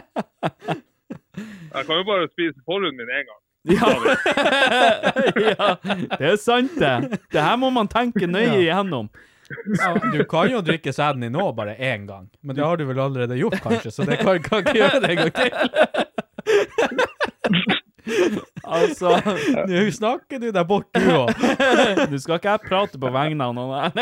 Jeg kan jo bare spise forhuden min en gang. Ja. Ja, det er sant det. Det her må man tenke nøye ja. Igjennom. Ja, du kan jo drikke sæden din nå bare en gang, men det har du vel allerede gjort kanskje, så det kan, kan ikke gjøre det en gang til. Altså, nå snakker du der bort du også. Nu skal ikke jeg prate på vegne av noen her.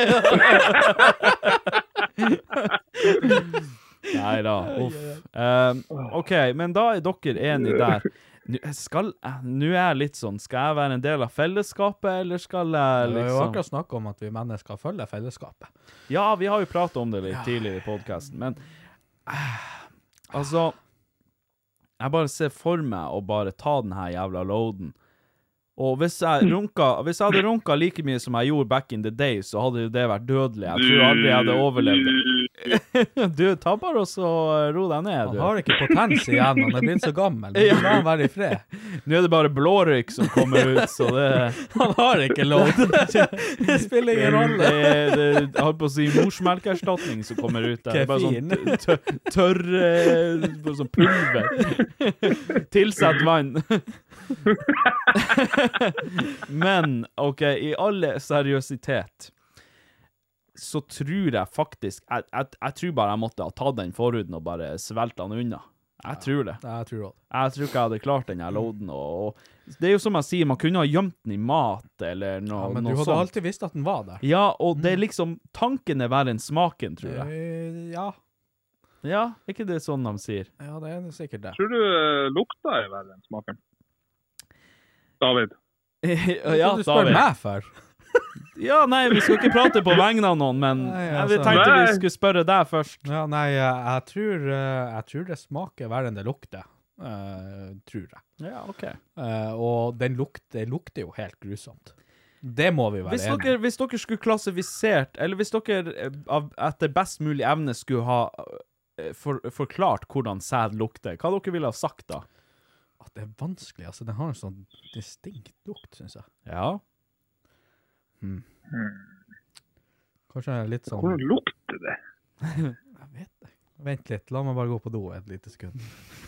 Neida, uff. Um, ok, men da er dere enige der. Nå skal, nå er jeg litt sånn, skal jeg være en del av fellesskapet, eller skal jeg liksom... Vi har jo akkurat snakket om at vi mennesker følger fellesskapet. Ja, vi har jo pratet om det litt tidligere i podcasten, men altså... Jeg bare ser for meg å bare ta den her jævla loaden. Og hvis jeg, runka, hvis jeg hadde runket like mye som jeg gjorde back in the day, så hadde det vært dødelig. Jeg tror aldri jeg hadde overlevd det. Du, ta bare og så ro deg ned, du. Han har ikke potens igjen, han er blitt så gammel. Men ja. La han være i fred. Nå er det bare blårøyk som kommer ut, så det... Han har ikke lov. Det spiller ingen rolle. Det, det, jeg har på å si morsmelkerstatning som kommer ut der. Det er bare sånn tørr, bare sånn pulver. Tilsett vann. Men, ok, i alle seriøsitet, så tror jeg faktisk, jeg, jeg, jeg tror bare jeg måtte ha tatt den forhuden og bare sveltet den unna. Jeg tror det. Ja, jeg tror det. Jeg tror ikke jeg hadde klart den her loaden, og, og det er jo som jeg sier, man kunne ha gjemt den i mat, eller noe, ja, men noe du hadde sånt. alltid visst at den var der. Ja, og det er liksom, tanken er verre enn smaken, tror jeg. Uh, ja. Ja, ikke det sånn de sier? Ja, det er sikkert det. Tror du uh, lukta er verre enn smaken? David? Ja, du spør David. meg for? Ja, nei, vi skal ikke prate på vegne av noen, men nei, altså. Jeg tenkte nei. Vi skulle spørre deg først. Ja, nei, jeg, jeg, tror, jeg tror det smaker verre enn det lukter. Uh, tror jeg. Ja, ok. Uh, og den lukter, lukter jo helt grusomt. Det må vi være hvis dere, enige. Hvis dere skulle klassifisert, eller hvis dere etter best mulig evne skulle ha for, forklart hvordan sæd lukter, hva dere ville ha sagt da? At det er vanskelig, altså. Den har en sånn distinkt lukt, synes jeg. Ja. Hmm. Kanskje litt sånn... Hvordan lukter det? Jeg vet det. Vent litt, la meg bare gå på do et lite sekund.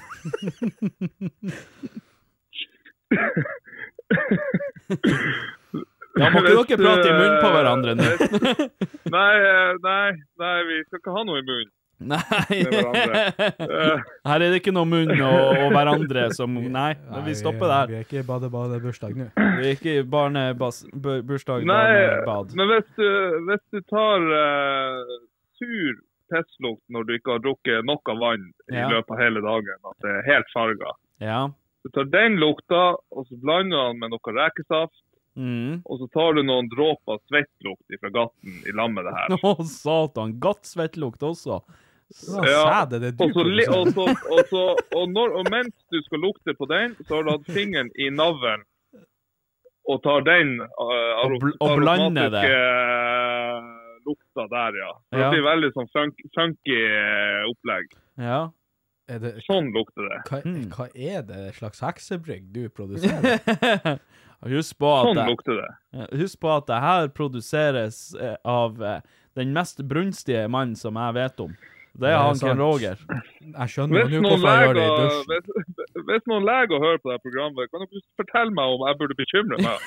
Ja, må ikke dere prate i munnen på hverandre nå? Nei, nei, nei, vi skal ikke ha noe i munnen. Nei, her er det ikke noe munn og, og hverandre som, nei, nei vi stopper der. Vi er ikke i bade-bade-bursdag nå. Vi er ikke i barne-bursdag, barne-bad. Nei, men hvis du, hvis du tar uh, sur pestlukt når du ikke har drukket nok av vann i ja. Løpet av hele dagen, at det er helt farget. Ja. Du tar den lukta, og så blander den med noe rekesaft, mm. og så tar du noen dråper svettlukt fra gatten i lag med det her. Å, satan, gattsvettlukt også. Så ja, det det og, så, og, så, og, så, og, når, og mens du skal lukte på den, så har du hatt fingeren i navlen og tar den uh, og, bl og blander det uh, lukta der, ja. Det ja. Blir veldig sånn funk, funky uh, opplegg. Ja. Er det, sånn lukter det. Hva, mm. hva er det slags heksebrygg du produserer? Husk på at sånn lukter det. Husk på at det her produseres uh, av uh, den mest brunstige mannen som jeg vet om. Det er han Ken Roger. Jeg skjønner jo hvorfor jeg gjør det i dusjen. Hvis, hvis noen leger hører på det programmet, kan du fortelle meg om jeg burde bekymre meg?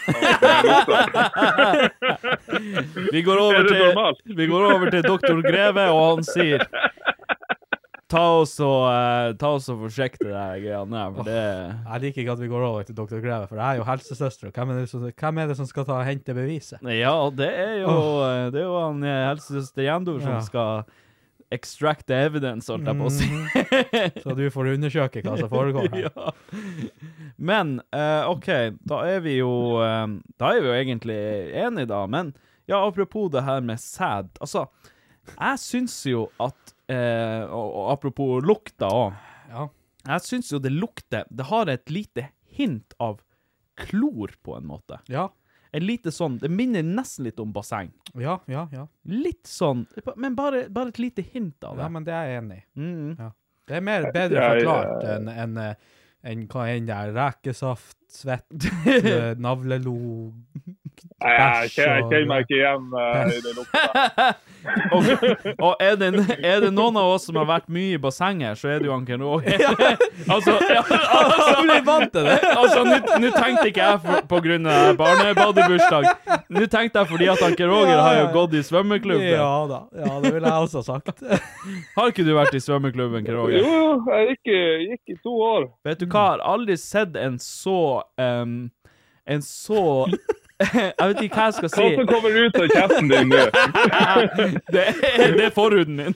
vi, går over til, vi går over til doktor Greve, og han sier ta oss og, uh, ta oss og forsikte deg, Janne, for det... Jeg liker ikke at vi går over til doktor Greve, for jeg er jo helsesøster, og hvem er det som, hvem er det som skal ta og hente beviset? Ja, det er jo, oh. det er jo han helsesøster Jendor som ja. Skal... extract the evidence, holdt jeg på å si. Så du får undersøke hva som foregår her. Ja. Men, uh, ok, da er vi jo um, da er vi jo egentlig enige da, men ja, apropos det her med sæd, altså, jeg synes jo at uh, og, og apropos lukta også, ja. Jeg synes jo det lukter, det har et lite hint av klor på en måte. Ja. En lite sånn, det minner nesten litt om basseng. Ja, ja, ja. Litt sånn, men bare, bare et lite hint av det. Ja, men det er jeg enig i. Mm. Ja. Det er mer, bedre forklart enn en, en, hva enn det er, rekesaft, svett, navlelo, bæsj. Jeg kjenner meg ikke igjen uh, i det lukta. og og er, det, er det noen av oss som har vært mye i bassenger, så er det jo Anken Roger. altså, ja, altså, blir vant til det. altså, nå tenkte ikke jeg for, på grunn av barnebadebursdag. Nå tenkte jeg fordi at Anken Roger har jo gått i svømmeklubben. Ja da, ja, det vil jeg også ha sagt. Har ikke du vært i svømmeklubben, Anken Roger? Jo, jeg gikk, gikk i to år. Vet du hva, jeg har aldri sett en så um, en så jeg vet ikke hva jeg skal si. Hva som kommer ut av kjeften din nå? det, er, det er forhuden min.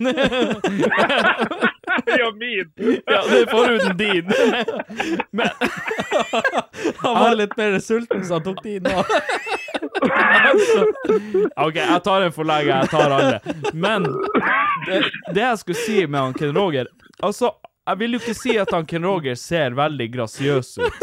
Ja, min. Ja, det er forhuden din. Men han var litt mer sulten, så han tok din nå. altså, ok, jeg tar en forlegg, jeg tar alle. Men det, det jeg skulle si med han Ken Roger, altså, jeg vil jo ikke si at han Ken Roger ser veldig grasiøs ut.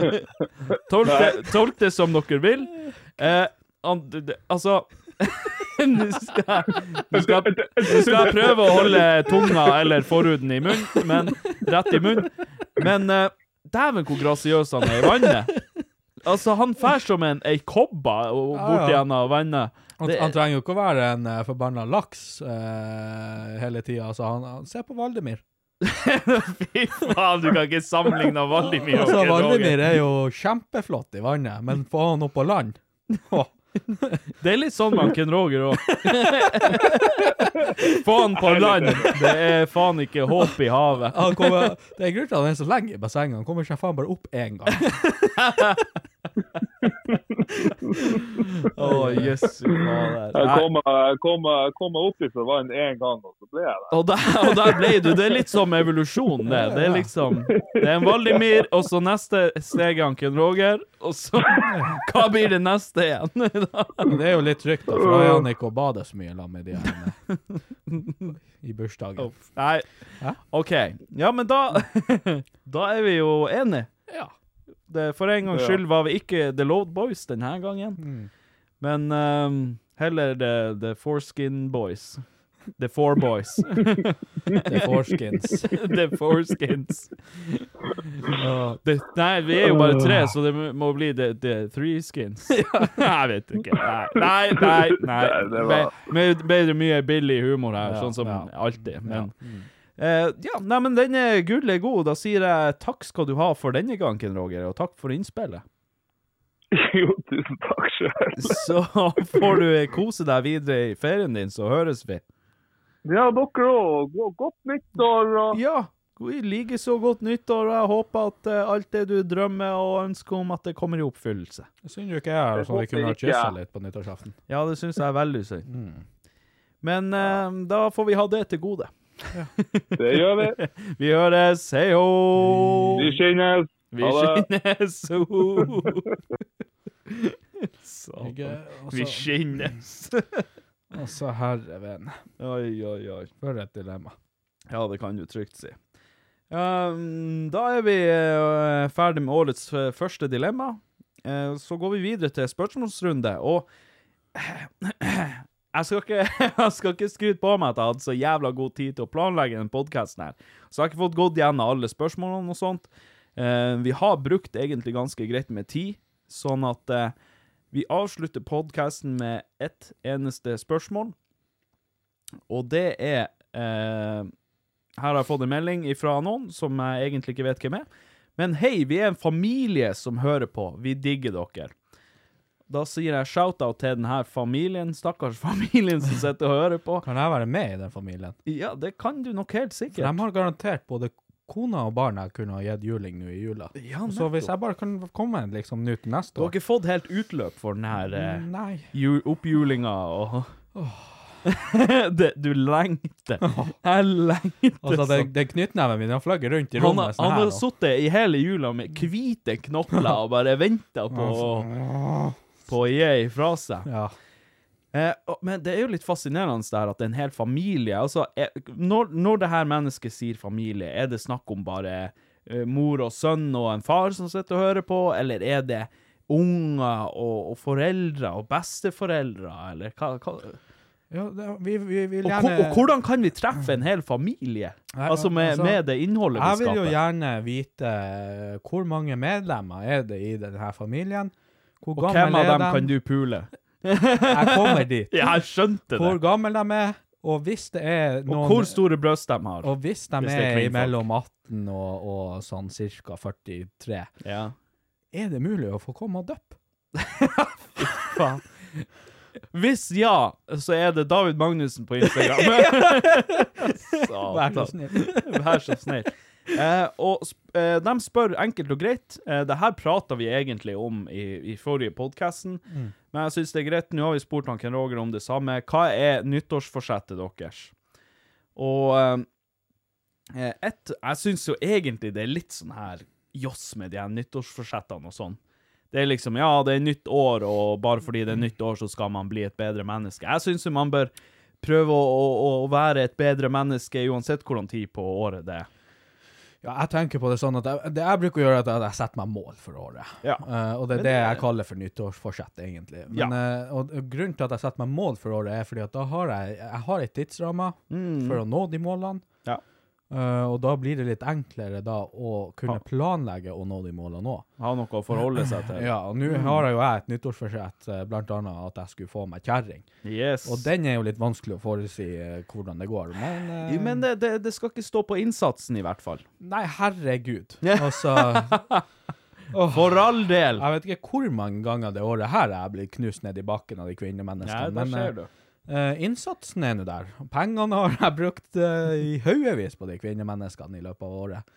tolk, det, tolk det som dere vil. Eh, an, det, altså Du skal, du, skal, du skal prøve å holde tunga eller forhuden i munn, men rett i munn. Men uh, dæven hvor grasiøs han er i vannet. Altså, han fær som en ei kobba bort igjen av vannet. Han, han trenger jo ikke å være en uh, forbanna laks uh, hele tiden. Altså, han, han ser på Valdemir. Fy faen, du kan ikke sammenligne Valdemir. Altså, Valdemir er jo kjempeflott i vannet, men få han opp på land. Åh. Det er litt sånn man kan Roger også. Få han på land. Det er faen ikke håp i havet. Han kommer, det er grunn til at han er så lenge i bassenget. Han kommer ikke faen bare opp en gang. Åh, oh, jøss. Jeg kommer kom, kom opp i for vann en gang, og så ble jeg der. Og der, og der ble du. Det er litt som evolusjon, det. Det er liksom, det er en Valdemir, og så neste steg han Ken Roger, og så, hva blir det neste igjen? Det er jo litt trygt da, for da er han ikke å bade så mye la med de her i bursdagen. Oh, nei, Hæ? Ok. Ja, men da, da er vi jo enige. Ja. Det, for en gang skyld var vi ikke The Load Boys denne gangen, mm. men um, heller The, the Foreskin Boys. The Four Boys. The Foreskins. The Foreskins. Uh, det, nei, vi er jo bare tre, så det må bli The, the Three Skins. Jeg vet ikke. Nei, nei, nei. nei. Med, med mye billig humor her, ja, sånn som ja. alltid. Men, ja. Mm. Uh, ja, nei, men denne gull er god. Da sier jeg takk skal du ha for denne gang, Ken Roger, og takk for innspillet. Jo, tusen takk selv. Så får du kose deg videre i ferien din, så høres vi. Ja, dere også. Godt nyttår. Og... Ja, like så godt nyttår, og jeg håper at uh, alt det du drømmer og ønsker om at det kommer i oppfyllelse. Det synes jo ikke jeg er, så vi kunne ha kysset litt på nyttårsaften. Ja, det synes jeg er veldig synd. Mm. Men uh, da får vi ha det til gode. Ja. Det gjør vi. Vi høres. Hei ho! Vi skinnes. Vi skinnes. Så, vi skinnes. Altså, herre venn. Oi, oi, oi. For et dilemma. Ja, det kan du trygt si. Um, da er vi uh, ferdig med årets uh, første dilemma. Uh, så går vi videre til spørsmålsrunde, og jeg skal ikke, jeg skal ikke skryte på meg at jeg hadde så jævla god tid til å planlegge den podcasten her. Så jeg har ikke fått gått gjennom alle spørsmålene og sånt. Uh, vi har brukt egentlig ganske greit med tid, sånn at uh, vi avslutter podcasten med ett eneste spørsmål, og det er, eh, her har jeg fått en melding fra noen som jeg egentlig ikke vet hvem er, men hei, vi er en familie som hører på, vi digger dere. Da sier jeg shoutout til denne familien, stakkars familien som sitter og hører på. Kan jeg være med i den familien? Ja, det kan du nok helt sikkert. For de har garantert både kona og barna kunne ha gitt juling nå i jula. Ja, så hvis jeg bare kan komme liksom nå til neste år. Du har ikke fått helt utløp for denne her Nei. Ju, oppjulinga og... Oh. det, du lengter. Oh. Jeg lengter altså, det, det knyttneven min, han flagger rundt i rommet. Han, han har suttet i hele jula med hvite knokler og bare ventet på, på å gi fra seg. Ja. Eh, men det er jo litt fascinerende der at det er en hel familie, altså er, når, når det her mennesket sier familie, er det snakk om bare eh, mor og sønn og en far som sitter og hører på, eller er det unger og, og foreldre og besteforeldre, eller hva? hva? Ja, det, vi, vi vil og, gjerne... og hvordan kan vi treffe en hel familie? Nei, altså, med, altså med det innholdet vi skaper. Jeg vil jo gjerne vite hvor mange medlemmer er det i denne familien, hvor og hvem av dem kan du pule? Jeg kommer dit. Ja, jeg skjønte det. Hvor gammel de er, og hvis det er noen... Og hvor store brøst de har. Og hvis de hvis er, er mellom atten og, og sånn cirka førtitre, ja. Er det mulig å få komme og døpp? Faen. Hvis ja, så er det David Magnussen på Instagram. Vær så snill. Vær så snill. Eh, og eh, de spør enkelt og greit. Eh, det her prater vi egentlig om i, i forrige podcasten, mm. men jeg synes det er greit. Nå har vi spurt han Ken Roger om det samme. Hva er nyttårsforsettet deres? Og eh, et, jeg synes jo egentlig det er litt sånn her joss med de her nyttårsforsettene og sånn. Det er liksom, ja, det er nytt år, og bare fordi det er nytt år så skal man bli et bedre menneske. Jeg synes jo man bør prøve å, å, å være et bedre menneske uansett hvordan tid på året det er. Ja, jeg tenker på det sånn at jeg, det jeg bruker å gjøre er at jeg setter meg mål for året. Ja. Uh, og det er det, det jeg kaller for nyttårsforsett, egentlig. Men, ja. uh, og grunnen til at jeg setter meg mål for året er fordi at da har jeg, jeg har et tidsramme mm. for å nå de målene. Ja. Uh, og da blir det litt enklere da å kunne planlegge å nå de målene også. Ha noe å forholde seg til. Ja, og nå mm. har jeg jo jeg et nyttårsforsett, uh, blant annet at jeg skulle få meg kjerring. Yes. Og den er jo litt vanskelig å forutsi uh, hvordan det går. Men, uh, ja, men det, det, det skal ikke stå på innsatsen i hvert fall. Nei, herregud. Altså... Oh, for all del. Jeg vet ikke hvor mange ganger det året her jeg blir knust ned i bakken av de kvinnemenneskene. Ja, det ser du. Uh, innsatsen er nå der. Pengene har jeg brukt uh, i høyevis på de kvinnemenneskene i løpet av året.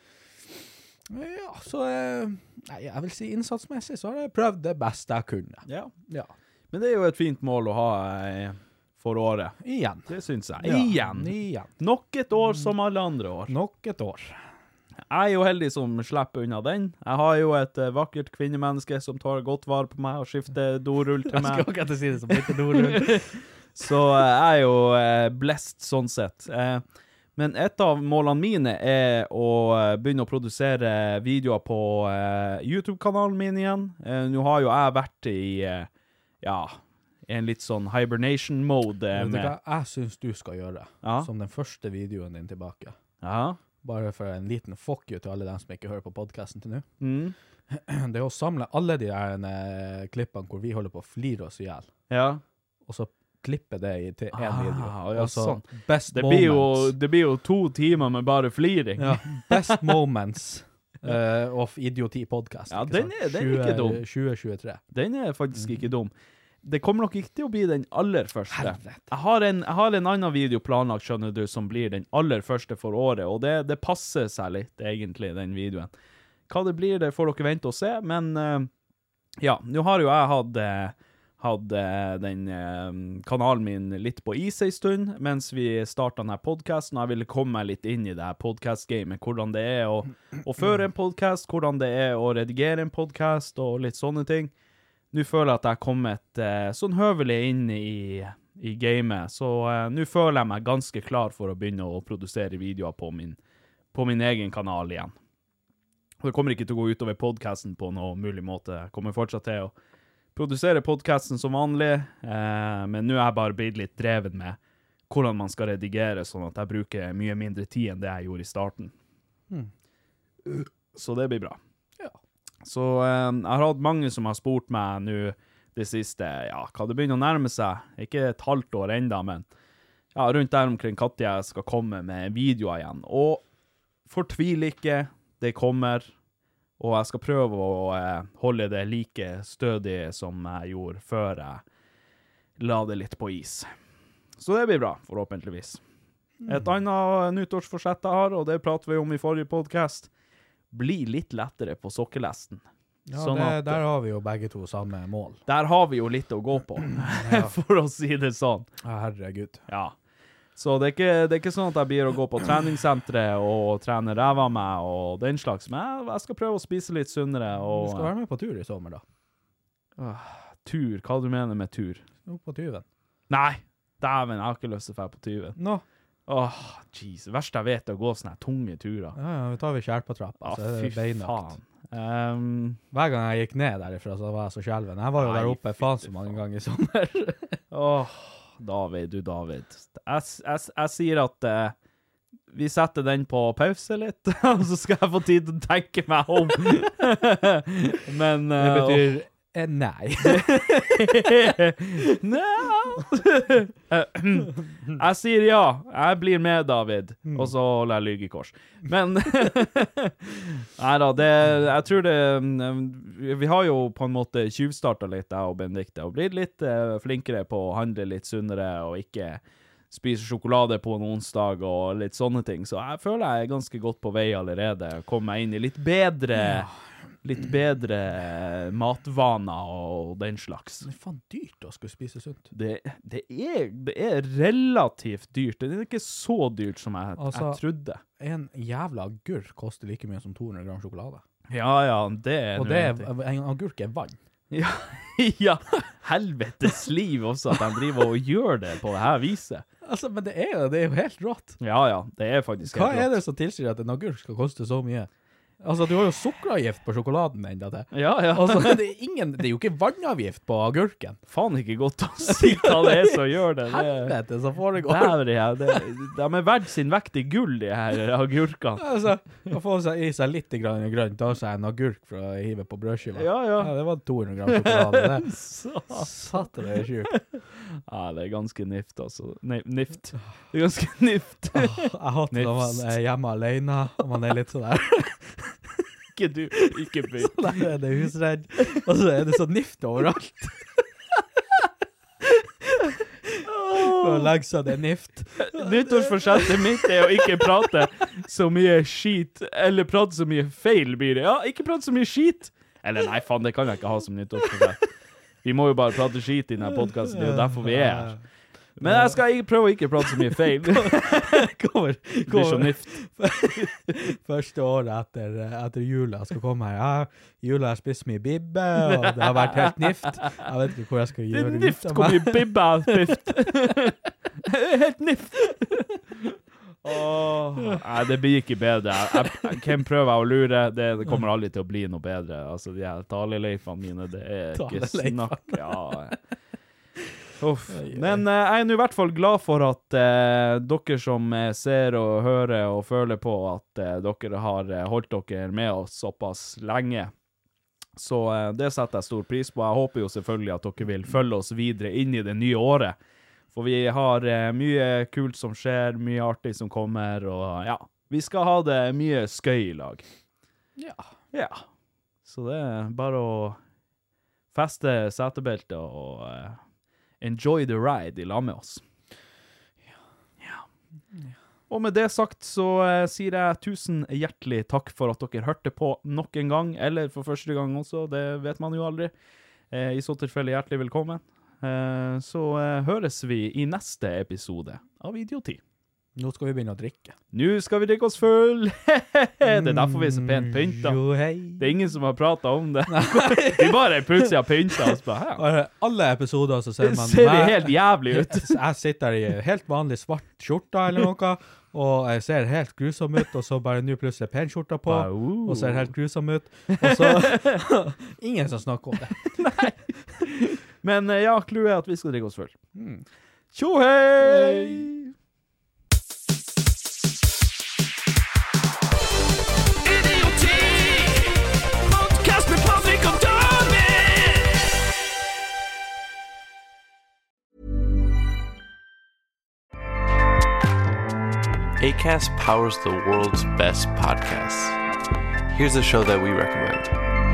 Uh, ja, så uh, nei, jeg vil si innsatsmessig så har jeg prøvd det beste jeg kunne. Ja. Ja. Men det er jo et fint mål å ha uh, for året. Igjen. Det synes jeg. Ja. Igjen. Igjen. Nok et år som alle andre år. Nok et år. Jeg er jo heldig som slipper unna den. Jeg har jo et uh, vakkert kvinnemenneske som tar godt vare på meg og skifter dorull til meg. Jeg skal ikke si det som ikke dorull. Så jeg er jo eh, blessed sånn sett. Eh, men et av målene mine er å eh, begynne å produsere videoer på eh, YouTube-kanalen min igjen. Eh, nå har jo jeg vært i, eh, ja, en litt sånn hibernation-mode. Eh, Vet du hva jeg synes du skal gjøre? Ja? Som den første videoen din tilbake. Ja? Bare for en liten fuck you til alle dem som ikke hører på podcasten til nå. Mm. Det er å samle alle de der eh, klippene hvor vi holder på å flire oss ihjel. Ja. Og så klippe det i til en ah, video. Ja, altså, sånn. Best det moments. blir, jo, det blir jo to timer med bare fliring. Ja, best moments uh, of Idioti-podcast. Ja, den er, den er ikke dum. tjue tjuetre. Den er faktisk mm. ikke dum. Det kommer nok ikke til å bli den aller første. Herret. Jeg har, en, jeg har en annen video planlagt, skjønner du, som blir den aller første for året, og det, det passer seg litt, egentlig, den videoen. Hva det blir, det får dere vente og se, men uh, ja, nå har jo jeg hatt... Uh, hadde den eh, kanalen min litt på is en stund, mens vi startet denne podcasten, og jeg ville komme meg litt inn i det her podcast-gamet, hvordan det er å, å føre en podcast, hvordan det er å redigere en podcast, og litt sånne ting. Nå føler jeg at jeg har kommet eh, sånn høvelig inn i, i gamet, så eh, nå føler jeg meg ganske klar for å begynne å produsere videoer på min, på min egen kanal igjen. Og det kommer ikke til å gå utover podcasten på noen mulig måte. Jeg kommer fortsatt til å produsere podcasten som vanlig, eh, men nå er jeg bare blitt litt drevet med hvordan man skal redigere, sånn at jeg bruker mye mindre tid enn det jeg gjorde i starten. Mm. Så det blir bra. Ja. Så eh, jeg har hatt mange som har spurt meg nå det siste, ja, hva det begynner å nærme seg, ikke et halvt år enda, men ja, rundt der omkring når jeg skal komme med videoer igjen. Og fortvil ikke, det kommer. Og jeg skal prøve å eh, holde det like stødig som jeg gjorde før jeg la det litt på is. Så det blir bra, forhåpentligvis. Et annet nyttårsforsett jeg har, og det pratet vi om i forrige podcast, bli litt lettere på sokkelesten. Ja, sånn det, at, der har vi jo begge to samme mål. Der har vi jo litt å gå på, for å si det sånn. Ja, herregud. Ja. Så det er, ikke, det er ikke sånn at jeg blir å gå på treningssenteret og trene ræva meg og den slags, men jeg, jeg skal prøve å spise litt sunnere. Og, du skal være med på tur i sommer da. Uh, tur? Hva du mener med tur? Jo, på tyven. Nei, dæven, jeg har ikke lyst til å være på tyven. Nå? Åh, oh, jeez, verst jeg vet er å gå sånne tunge turer. Ja, ja, vi tar vi kjær på trappa, ah, så er det beinøkt. Faen. Um, Hver gang jeg gikk ned derifra, så var jeg så skjelven. Jeg var jo der oppe faen så mange ganger i sommer. Åh, oh. David, du David. Jeg, jeg, jeg sier at uh, vi setter den på pause litt, og så skal jeg få tid til å tenke meg om. Men... Uh, det betyr eh, nei. Nei. Jeg sier ja. Jeg blir med, David. Og så holder jeg lyg i kors. Men... Nei da, det... Jeg tror det... Vi har jo på en måte tjuvstartet litt, jeg og Benedikte, og blitt litt uh, flinkere på å handle litt sunnere, og ikke spise sjokolade på en onsdag, og litt sånne ting. Så jeg føler jeg er ganske godt på vei allerede. Kommer meg inn i litt bedre... Ja. Litt bedre matvaner og den slags. Det er faen dyrt å skulle spise sunt. Det, det, er, det er relativt dyrt. Det er ikke så dyrt som jeg, altså, jeg trodde. En jævla agurk koster like mye som to hundre gram sjokolade. Ja, ja, det er... Og det er, en agurk er vann. Ja, ja, helvetes liv også, at de driver og gjør det på det her viset. Altså, men det er jo, det er jo helt rått. Ja, ja, det er faktisk Hva helt rått. er det som tilsier at en agurk skal koste så mye? Altså, du har jo sukkeravgift på sjokoladen enda det. Ja, ja. Altså, det er, ingen, det er jo ikke vannavgift på agurken. Faen ikke godt å si hva det er som gjør det. det Helvete, så foregår. Der, ja, det. De er verdt sin vekt i gull, de her agurkene. Altså, å få seg i seg litt grann grønt, ta seg en agurk for å hive på brødskiva. Ja, ja. Ja, det var to hundre gram sjokolade, det. Satt det er sjukt. Ja, det er ganske nift, altså. Nei, nift. Det er ganske nift. Åh, jeg hater når man er hjemme alene, og man er litt sånn der. Ikke du, ikke by. Så der er det husredd, og så er det så nift overalt. Og legge seg det nift. Nyttårsforsettet mitt er å ikke prate så mye skit, eller prate så mye feil blir det. Ja, ikke prate så mye skit. Eller nei, faen, det kan jeg ikke ha som nyttårsforsett. Vi må jo bare prate skit i denne podcasten, det er jo derfor vi er her. Men jeg skal ikke prøve å ikke prate så mye feil. Kommer, det blir så nift. Første året etter, etter jula skal komme her. Ja, jula har spist mye bibbe, og det har vært helt nift. Jeg vet ikke hvor jeg skal gjøre det. Det er nift, hvor mye bibbe jeg har spist. Det er helt nift. Åh, nei, det blir ikke bedre. Jeg, jeg, hvem prøver jeg å lure? Det, det kommer aldri til å bli noe bedre. Altså, de her taleleifene mine, det er ikke snakk. Ja, Uff. Men uh, jeg er nå i hvert fall glad for at uh, dere som uh, ser og hører og føler på at uh, dere har uh, holdt dere med oss såpass lenge. Så uh, det setter jeg stor pris på. Jeg håper jo selvfølgelig at dere vil følge oss videre inn i det nye året. For vi har uh, mye kult som skjer, mye artig som kommer, og ja, vi skal ha det mye skøy i lag. Ja. Ja. Så det er bare å feste setebeltet og... Uh, enjoy the ride i lag med oss. Ja. Ja. Ja. Og med det sagt så uh, sier jeg tusen hjertelig takk for at dere hørte på nok en gang, eller for første gang også, det vet man jo aldri. Uh, I så tilfelle hjertelig velkommen. Uh, så uh, høres vi i neste episode av Idioti. Nå skal vi begynne å drikke. Nå skal vi drikke oss full. Det er derfor vi er så pent pynta. Jo, hei. Det er ingen som har pratet om det. Vi bare plutselig har pynta oss på her. Alle episoder så ser man... Det ser meg, helt jævlig ut. Jeg sitter i helt vanlig svart skjorta eller noe, og jeg ser helt grusom ut, og så bare nå plutselig pen skjorta på, uh. og ser helt grusom ut. Og så... ingen som snakker om det. Nei. Men ja, clouet er at vi skal drikke oss full. Mm. Tjo hei! Acast powers the world's best podcasts. Here's a show that we recommend.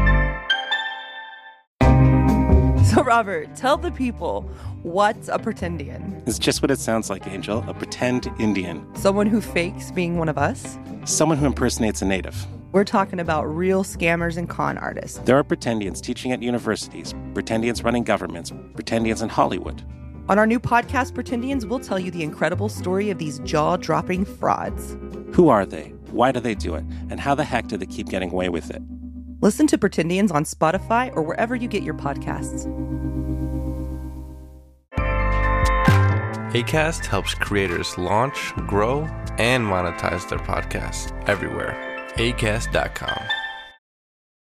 So, Robert, tell the people, what's a pretendian? It's just what it sounds like, Angel. A pretend Indian. Someone who fakes being one of us? Someone who impersonates a native. We're talking about real scammers and con artists. There are pretendians teaching at universities, pretendians running governments, pretendians in Hollywood. On our new podcast, Pretendians, we'll tell you the incredible story of these jaw-dropping frauds. Who are they? Why do they do it? And how the heck do they keep getting away with it? Listen to Pretendians on Spotify or wherever you get your podcasts. Acast helps creators launch, grow, and monetize their podcasts everywhere. acast dot com.